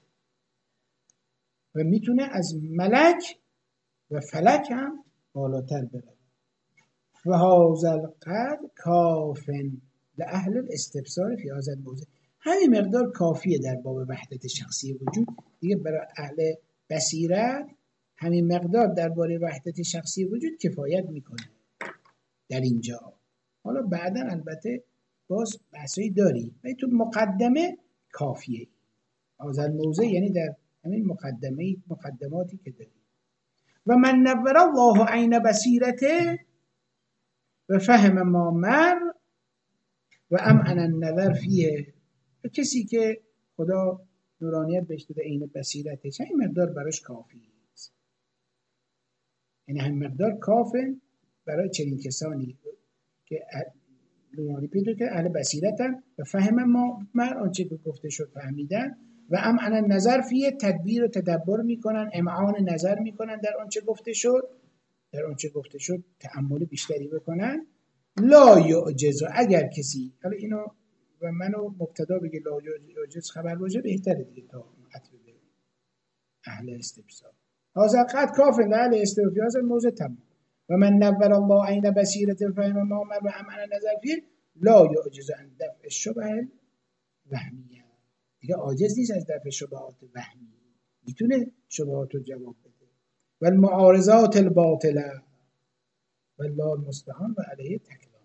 [SPEAKER 1] و میتونه از ملک و فلک هم بالاتر بره. و هذا القدر کافن لأهل الاستبصار فی هذا الموضوع. همین مقدار کافیه در باب وحدت شخصی وجود دیگه، برای اهل بصیرت همین مقدار درباره وحدت شخصی وجود کفایت میکنه در اینجا. حالا بعدا البته باز بحثایی داری، ولی تو مقدمه کافیه. هذا الموضوع یعنی در همین مقدمه مقدماتی که داری. و من نور الله عین بصیرته و فهم ما مر و امعن النظر فیه. و کسی که خدا نورانیت بهش داده عین بصیرتش، این مقدار براش کافی است. یعنی همین مقدار کافه برای چنین کسانی که نورانی پیدا که اهل بصیرتن و فهم ما مر آنچه که گفته شد فهمیدن و امعن النظر فیه، تدبیر و تدبر میکنن، امعان نظر میکنن در آنچه گفته شد، در آنچه گفته شد تأمل بیشتری بکنن. لا یعجز، اگر کسی حالا اینو و منو مبتدا بگه لا یعجز خبر باشه بهتره دیگه تا عطف به اهل استبصار. هذا قد کافر لأهل استبصار فی هذا الموضوع تمام. و من نور الله عین بصیرته فهم ما مر و امعن نظر فیه لا یعجز عن دفع الشبه وهمیه. دیگه عاجز نیست از دفع شبهات وهمی، میتونه شبهات رو جواب بده. و المعارضات الباطله والله المستعان و علیه تکلان.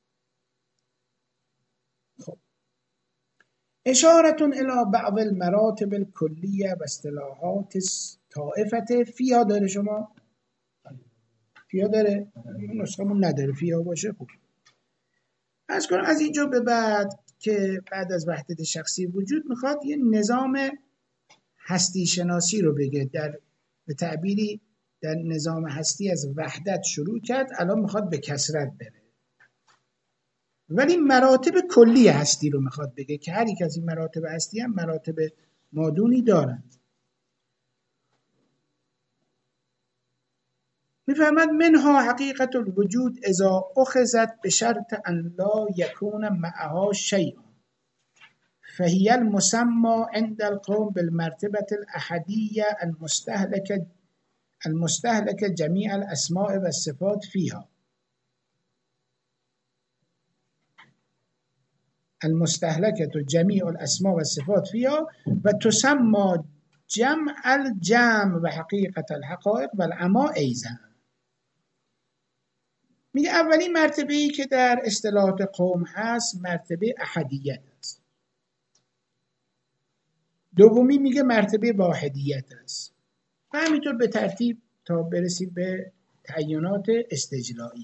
[SPEAKER 1] خب اشارة الى بعض المراتب الکلیه و اصطلاحات طائفه فیها داره. شما فیها داره؟ نسخمون نداره فیها باشه. خوب از کنم از اینجا به بعد که بعد از وحدت شخصی وجود میخواد یه نظام هستی شناسی رو بگه. در به تعبیری در نظام هستی از وحدت شروع کرد، الان میخواد به کثرت بره، ولی مراتب کلی هستی رو میخواد بگه که هر یک از این مراتب هستی هم مراتب مادونی دارند. میفرماد منها حقیقت الوجود اذا اخذت بشرط ان لا یکون معها شیء فهی المسمى عند القوم بالمرتبة الأحدية المستهلكة المستهلكة جميع الأسماء والصفات فيها المستهلكة جميع الأسماء والصفات فيها وتسمى جمع الجمع وحقيقة الحقائق والعما أيضا. میگه اولین مرتبه‌ای که در اصطلاحات قوم هست مرتبه احدیت است. دومی میگه مرتبه واحدیت است و همینطور به ترتیب تا برسیم به تعینات استجلائیه.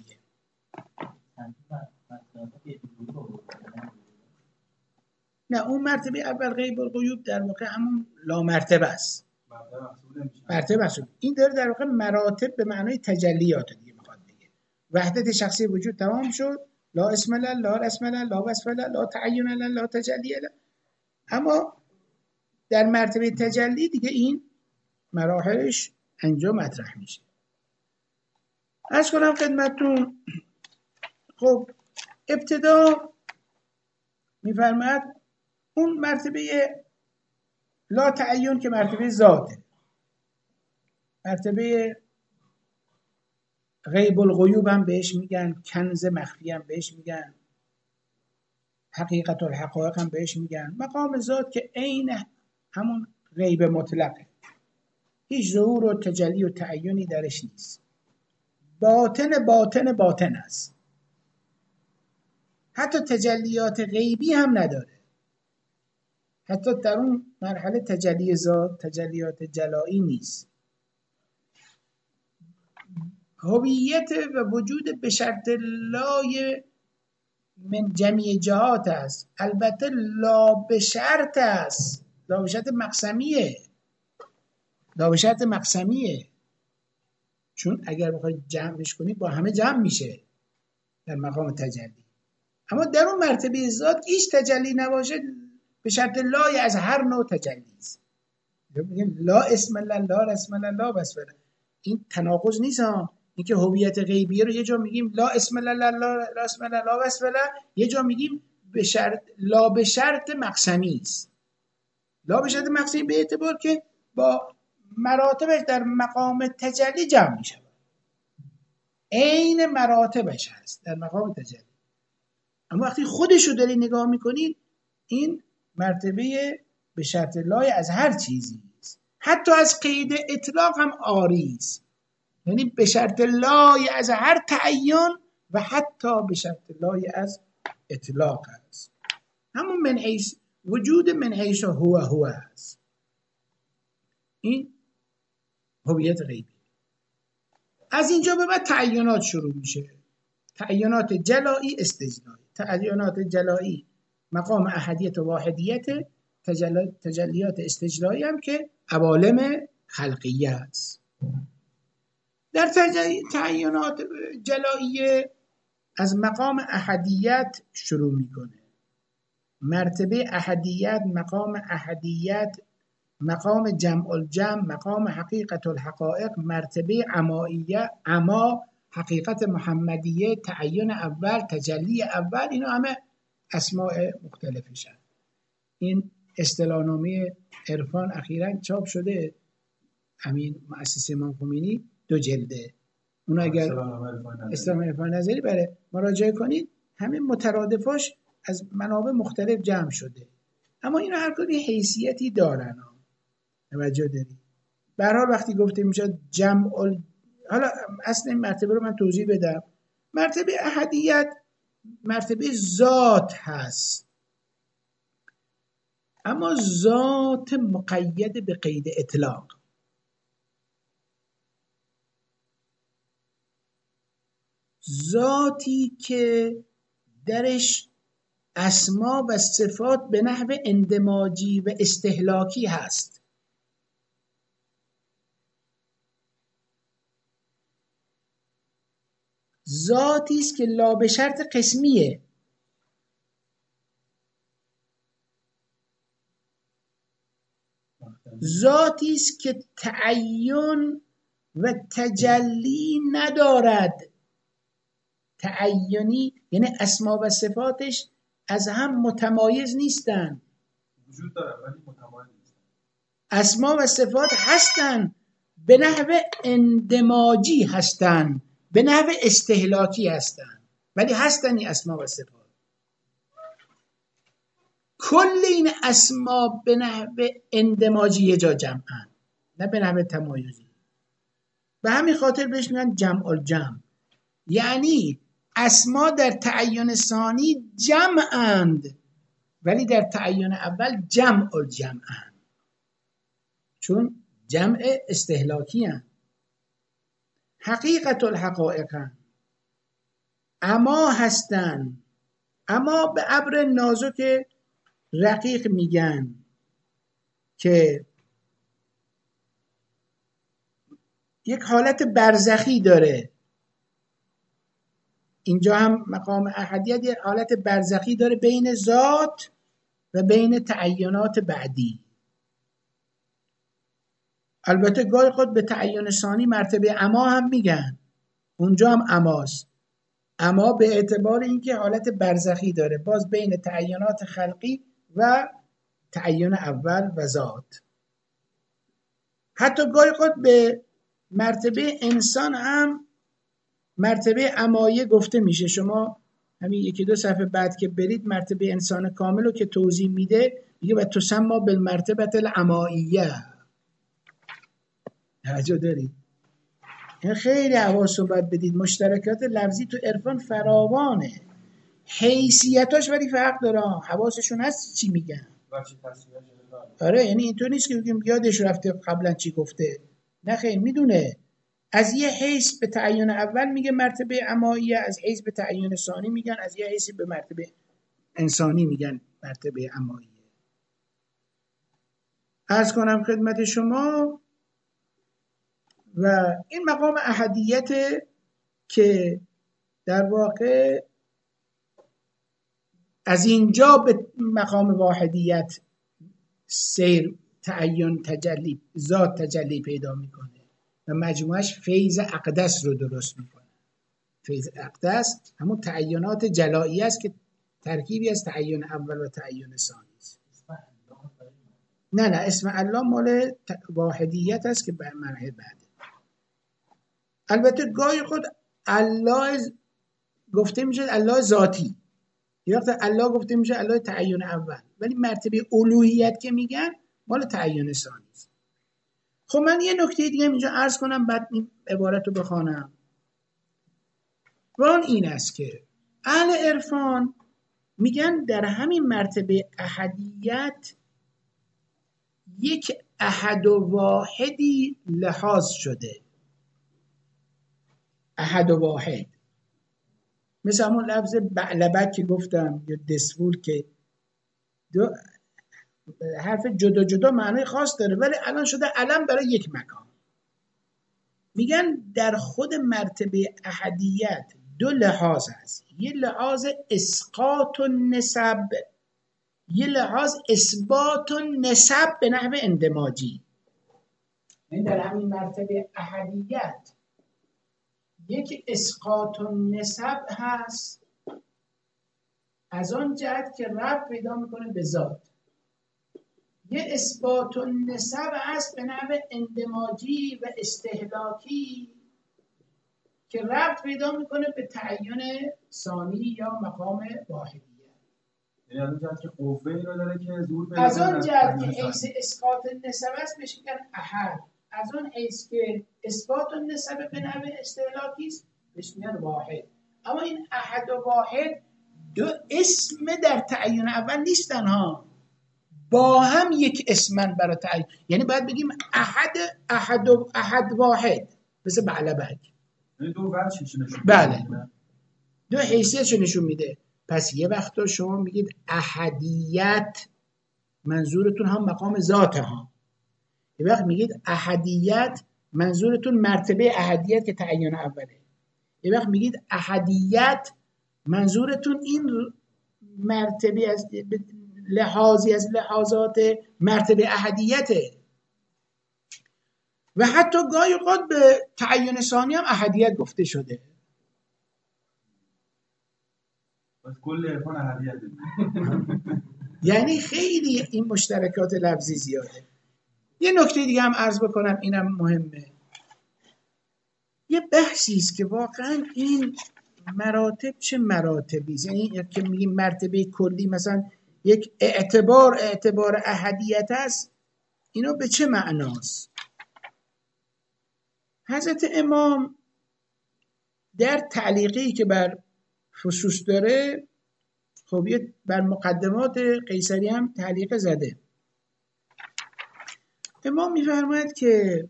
[SPEAKER 1] نه اون مرتبه اول غیب الغیوب در واقع همون لا مرتبه است. مرتبه محسوب. این داره در واقع مراتب به معنای تجلیات دیگه میخواد بگه. وحدت شخصی وجود تمام شد، لا اسم له، لا رسم له، لا وصف له، لا تعین له، لا تجلی له. اما در مرتبه تجلی دیگه این مراحلش انجام مطرح میشه. عرض کنم خدمتتون خب ابتدا میفرماد اون مرتبه لا تعین که مرتبه ذاته، مرتبه غیب الغیوب هم بهش میگن، کنز مخفی هم بهش میگن، حقیقت الحقایق هم بهش میگن. مقام ذات که عین همون غیب مطلقه، هیچ ظهور و تجلی و تعینی درش نیست. باطن باطن باطن است، حتی تجلیات غیبی هم نداره. حتی در اون مرحله تجلی ذات تجلیات جلایی نیست. هویت و وجود به شرط لای من جمعی جهات است. البته لا به شرط است، لا به شرط مقسمیه، لا به شرط مقسمیه، چون اگر بخوای جمعش کنی با همه جمع میشه در مقام تجلی. اما در اون مرتبه ذات هیچ تجلی نباشه به شرط لای از هر نوع تجلی است. میگن لا اسم الله، لا رسم الله، لا وصف الله. این تناقض نیست ها. اینکه هویت غیبیه رو یه جا میگیم لا اسم الله، لا رسم الله، لا وصف الله، یه جا میگیم به شرط لا به شرط مقسمی است. لا به شرط مقسمی به اعتبار که با مراتبش در مقام تجلی جمع میشه، عین مراتبش هست در مقام تجلی. اما وقتی خودشو داری نگاه میکنی این مرتبه به شرط لای از هر چیزی است، حتی از قید اطلاق هم عاری است. یعنی به شرط لای از هر تعین و حتی به شرط لای از اطلاق است. همون من حیث وجود من حیث هو هو است. این هویت غیبی. از اینجا به بعد تعینات شروع میشه. تعینات جلایی استجلایی. تعینات جلایی مقام احدیت و واحدیت، تجلی... تجلیات استجلایی هم که عوالم خلقیه است. در تجلی... تعینات جلایی از مقام احدیت شروع میکنه. مرتبه احدیت، مقام احدیت، مقام جمع الجمع، مقام حقیقت الحقائق، مرتبه عمائیه، عما، حقیقت محمدیه، تعین اول، تجلی اول، اینا همه اسماء مختلفشن. این اصطلاحنامه عرفان اخیراً چاپ شده، همین مؤسسه امام خمینی، دو جلده. اون اگر اصطلاحنامه عرفان نظری بره مراجعه کنید، همین مترادفاش از منابع مختلف جمع شده. اما اینا هر کدوم حیثیتی دارن. توجه دارید؟ به هر حال وقتی گفته میشه جمع ال... حالا اصل این مرتبه رو من توضیح بدم. مرتبه احدیت مرتبه ذات هست، اما ذات مقید به قید اطلاق. ذاتی که درش اسما و صفات به نحو اندماجی و استهلاکی هست. ذاتی است که لا به شرط قسمیه. ذاتی است که تعین و تجلی ندارد. تعینی یعنی اسما و صفاتش از هم متمایز نیستن.
[SPEAKER 2] وجود دارن ولی متمایز نیستن.
[SPEAKER 1] اسما و صفات هستن، به نحو اندماجی هستن، به نحو استهلاکی هستن، ولی هستن این اسما و صفات. کل این اسما به نحو اندماجی یه جا جمعن، نه به نحو تمایزی. به همین خاطر بهش میگن جمع الجمع، یعنی اسما در تعین ثانی جمعند ولی در تعین اول جمع الجمعند، چون جمع استهلاکی هستند. حقیقت الحقائق هستند، اما هستند، اما به ابر نازک رقیق میگن که یک حالت برزخی داره. اینجا هم مقام احدیت یک حالت برزخی داره بین ذات و بین تعینات بعدی. البته گاهی خود به تعین ثانی مرتبه اما هم میگن، اونجا هم اماست، اما به اعتبار اینکه حالت برزخی داره باز بین تعینات خلقی و تعین اول و ذات. حتی گاهی خود به مرتبه انسان هم مرتبه امایه گفته میشه. شما همین یکی دو صفحه بعد که برید مرتبه انسان کامل رو که توضیح میده، میگه و تسمى بالمرتبه الاماییه. توجه دارید؟ این خیلی حواستون باید بدید. مشترکات لفظی تو عرفان فراوانه، حیثیتاش ولی فرق داره. حواسشون هست چی میگن. آره، یعنی اینطور نیست که بگیم یادش رفته قبلا چی گفته، نه خیر، میدونه. از یه حیث به تعین اول میگه مرتبه اماییه، از حیث به تعین ثانی میگن، از یه حیث به مرتبه انسانی میگن مرتبه اماییه. عرض کنم خدمت شما و این مقام احدیت که در واقع از اینجا به مقام واحدیت سیر تعین تجلی ذات تجلی پیدا میکنه و مجموعش فیض اقدس رو درست میکنه. فیض اقدس همون تعینات جلایی است که ترکیبی از تعین اول و تعین ثانی است. نه نه اسم الله مال واحدیت است که به مرحله بعده. البته گاهی خود الله گفته میشه الله ذاتی، یه وقت الله گفته میشه الله تعین اول، ولی مرتبه الوهیت که میگن مال تعین ثانی است. خب من یه نکته دیگه اینجا عرض کنم بعد این عبارت رو بخوانم. و اون این است که اهل عرفان میگن در همین مرتبه احدیت یک احد و واحدی لحاظ شده. احد و واحد مثل همون لفظ بعلبک که گفتم یا دسفول که دو حرف جدا جدا معنی خاص داره ولی الان شده علم برای یک مکان. میگن در خود مرتبه احدیت دو لحاظ هست، یه لحاظ اسقاط و نسب، یه لحاظ اثبات و نسب به نحو اندماجی. این در همین مرتبه احدیت یک اسقاط و نسب هست از آن جهت که ربط پیدا میکنه به ذات، یه اثبات و نسب هست به نحو اندماجی و استهلاکی که ربط پیدا میکنه به تعین ثانی یا مقام واحدیه.
[SPEAKER 2] یعنی از اون جهت که قوه رو داره که ظهور پیدا
[SPEAKER 1] از آن جهت که حیث اسقاط نسب است بهش میگن احد، از اون حیث که اثبات و نسبه به نوع استهلاکی است بهش میگن واحد. اما این احد و واحد دو اسم در تعین اول نیستن ها، با هم یک اسمن برای تعین. یعنی باید بگیم احد احد و احد واحد، مثل بعلبک.
[SPEAKER 2] دو وجهش نشون
[SPEAKER 1] بله، دو حیثیتشو نشون میده. پس یه وقتا شما میگید احدیت، منظورتون هم مقام ذات ها. یه وقت میگید احدیت، منظورتون مرتبه احدیت که تعین اوله. یه وقت میگید احدیت، منظورتون این مرتبه از لحاظی از لحاظات مرتبه احدیته. و حتی گاهی اوقات به تعین ثانی هم احدیت گفته شده.
[SPEAKER 2] بس کل عرفان احدیت.
[SPEAKER 1] یعنی خیلی این مشترکات لفظی زیاده. یه نکته دیگه هم عرض بکنم، اینم مهمه. یه بحثی است که واقعا این مراتب چه مراتبی است. یعنی که میگیم مرتبه کلی، مثلا یک اعتبار اعتبار احدیت است، اینو به چه معناست؟ حضرت امام در تعلیقی که بر فصوص داره، خب یه بر مقدمات قیصری هم تعلیق زده. امام میفرماید که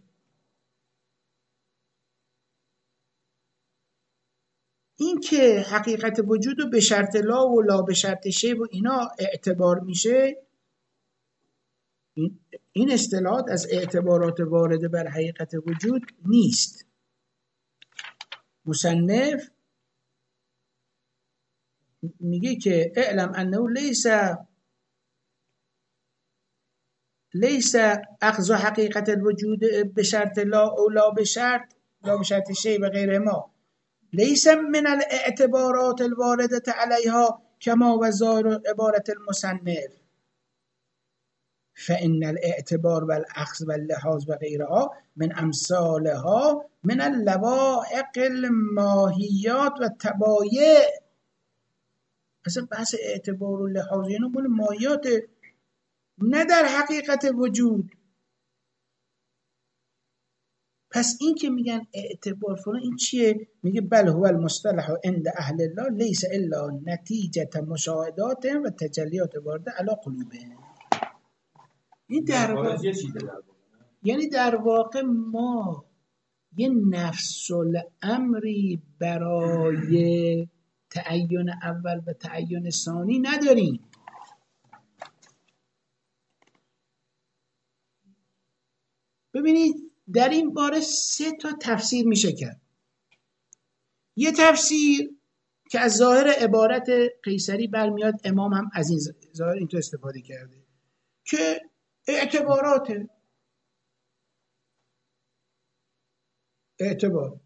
[SPEAKER 1] این که حقیقت وجود رو به شرط لا و لا به شرط شی و اینا اعتبار میشه، این اصطلاحات از اعتبارات وارده بر حقیقت وجود نیست. مصنف میگه که اعلم انه لیس لیس اخذ حقیقت الوجود به شرط لا او لا به شرط لا به شرط شی و غیره ما لیس من الاعتبارات الوارده علیها کما و ظاهر عبارت المصنف فإن الاعتبار والأخذ واللحاظ و غیرها من امثالها من اللوائق الماهیات و تبایع. اصلا بحث اعتبار و لحاظ اینو مال ماهیات، نه در حقیقت وجود. پس این که میگن اعتبار فلان، این چیه؟ میگه بل هو المصطلح عند اهل الله لیس الا نتیجه مشاهدات و تجلیات وارده علی قلوبهم. این در واقع یعنی در واقع ما یه نفس الامری برای تعین اول و تعین ثانی نداریم. ببینید در این باره سه تا تفسیر میشه کرد. یه تفسیر که از ظاهر عبارت قیصری برمیاد، امام هم از این ظاهر اینطور استفاده کرده که اعتبارات اعتبار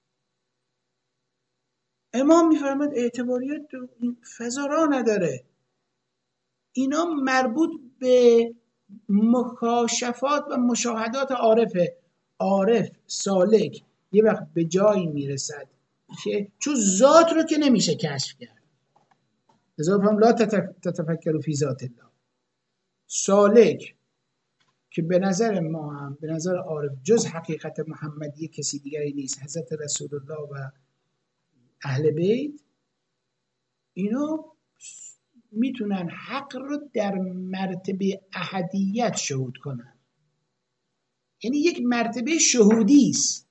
[SPEAKER 1] امام میفرماد اعتباریات فضا را نداره. اینا مربوط به مکاشفات و مشاهدات عارفه. عارف سالک یه وقت به جایی میرسد که چون ذات رو که نمیشه کشف کرد، لذا هم لا تتفکروا فی ذات الله. سالک که به نظر ما هم به نظر عارف جز حقیقت محمدی کسی دیگری نیست، حضرت رسول الله و اهل بیت، اینا میتونن حق رو در مرتبه احدیت شهود کنن. یعنی یک مرتبه شهودی است،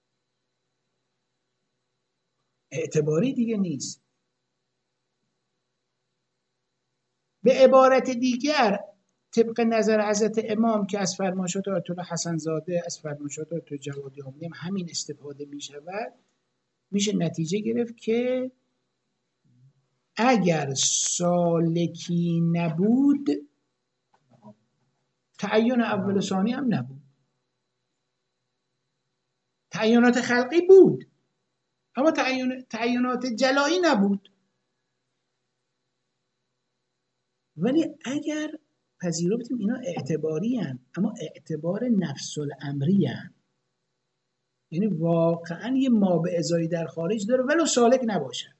[SPEAKER 1] اعتباری دیگه نیست. به عبارت دیگر طبق نظر حضرت امام که از فرمایشات آیت الله حسن زاده، از فرمایشات آیت الله جوادی هم همین استفاده می شود، میشه نتیجه گرفت که اگر سالکی نبود تعین اول و ثانی هم نبود. تعینات خلقی بود اما تعین تعینات جلایی نبود. ولی اگر پذیرفتیم اینا اعتباری هن، اما اعتبار نفس الامری هن، یعنی واقعا یه ما به ازایی در خارج داره ولو سالک نباشه.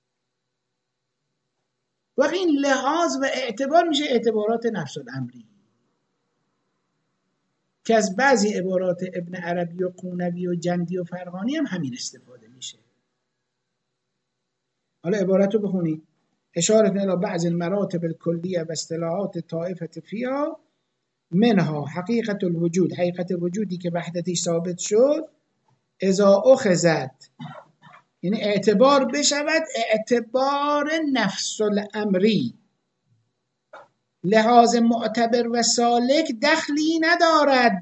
[SPEAKER 1] وقتی این لحاظ و اعتبار میشه اعتبارات نفس الامری. که از بعضی عبارات ابن عربی و قونوی و جندی و فرغانی هم همین استفاده میشه. حالا عبارت رو بخونید. اشاره الى بعض المراتب الکلیه و اصطلاحات طائفه فیها منها حقیقت الوجود، حقیقت وجودی که وحدتی ثابت شد، اذا اخذت یعنی اعتبار بشود، اعتبار نفس الامری، لحاظ معتبر و سالک دخلی ندارد.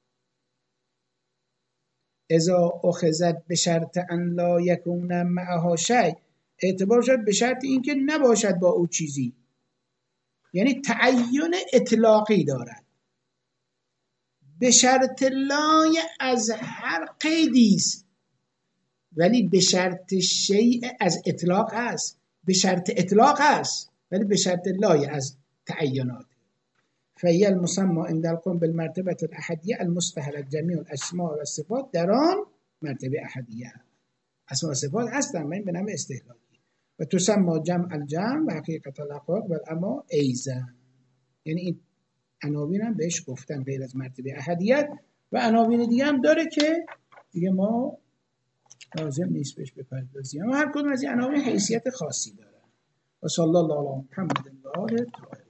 [SPEAKER 1] اذا اخذت به شرط ان لا یکون معها شیء، اعتبار شد به شرط اینکه نباشد با او چیزی، یعنی تعین اطلاقی دارد. به شرط لای از هر قیدی است، ولی به شرط شیء از اطلاق است، به شرط اطلاق است ولی به شرط لای از تعینات. فهی المسمى عند القوم بالمرتبه الاحدیه المستحله جمیع الاسماء و الصفات، در آن مرتبه احدیه اسماء و صفات هستند، من به نام استحلالی. و تسمى جمع الجمع و حقیقت الاحقاق و الاما ایزن، یعنی این عناوین هم بهش گفتن غیر از مرتبه احدیت، و عناوین دیگه هم داره که دیگه ما لازم نیست بهش بپردازیم، اما هر کدوم از این عناوین حیثیت خاصی داره. و صلی الله علی محمد و آله الطاهرین.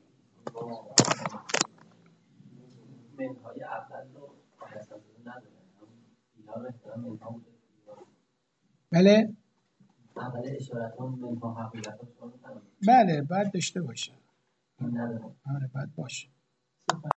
[SPEAKER 3] منهای اول رو حساب نداره، اینا رو احترام منها بوده.
[SPEAKER 1] بله
[SPEAKER 3] اول اشارت هم منها حقیقت رو
[SPEAKER 1] بله باید داشته باشه.
[SPEAKER 3] این نداره.
[SPEAKER 1] آره باید باشه.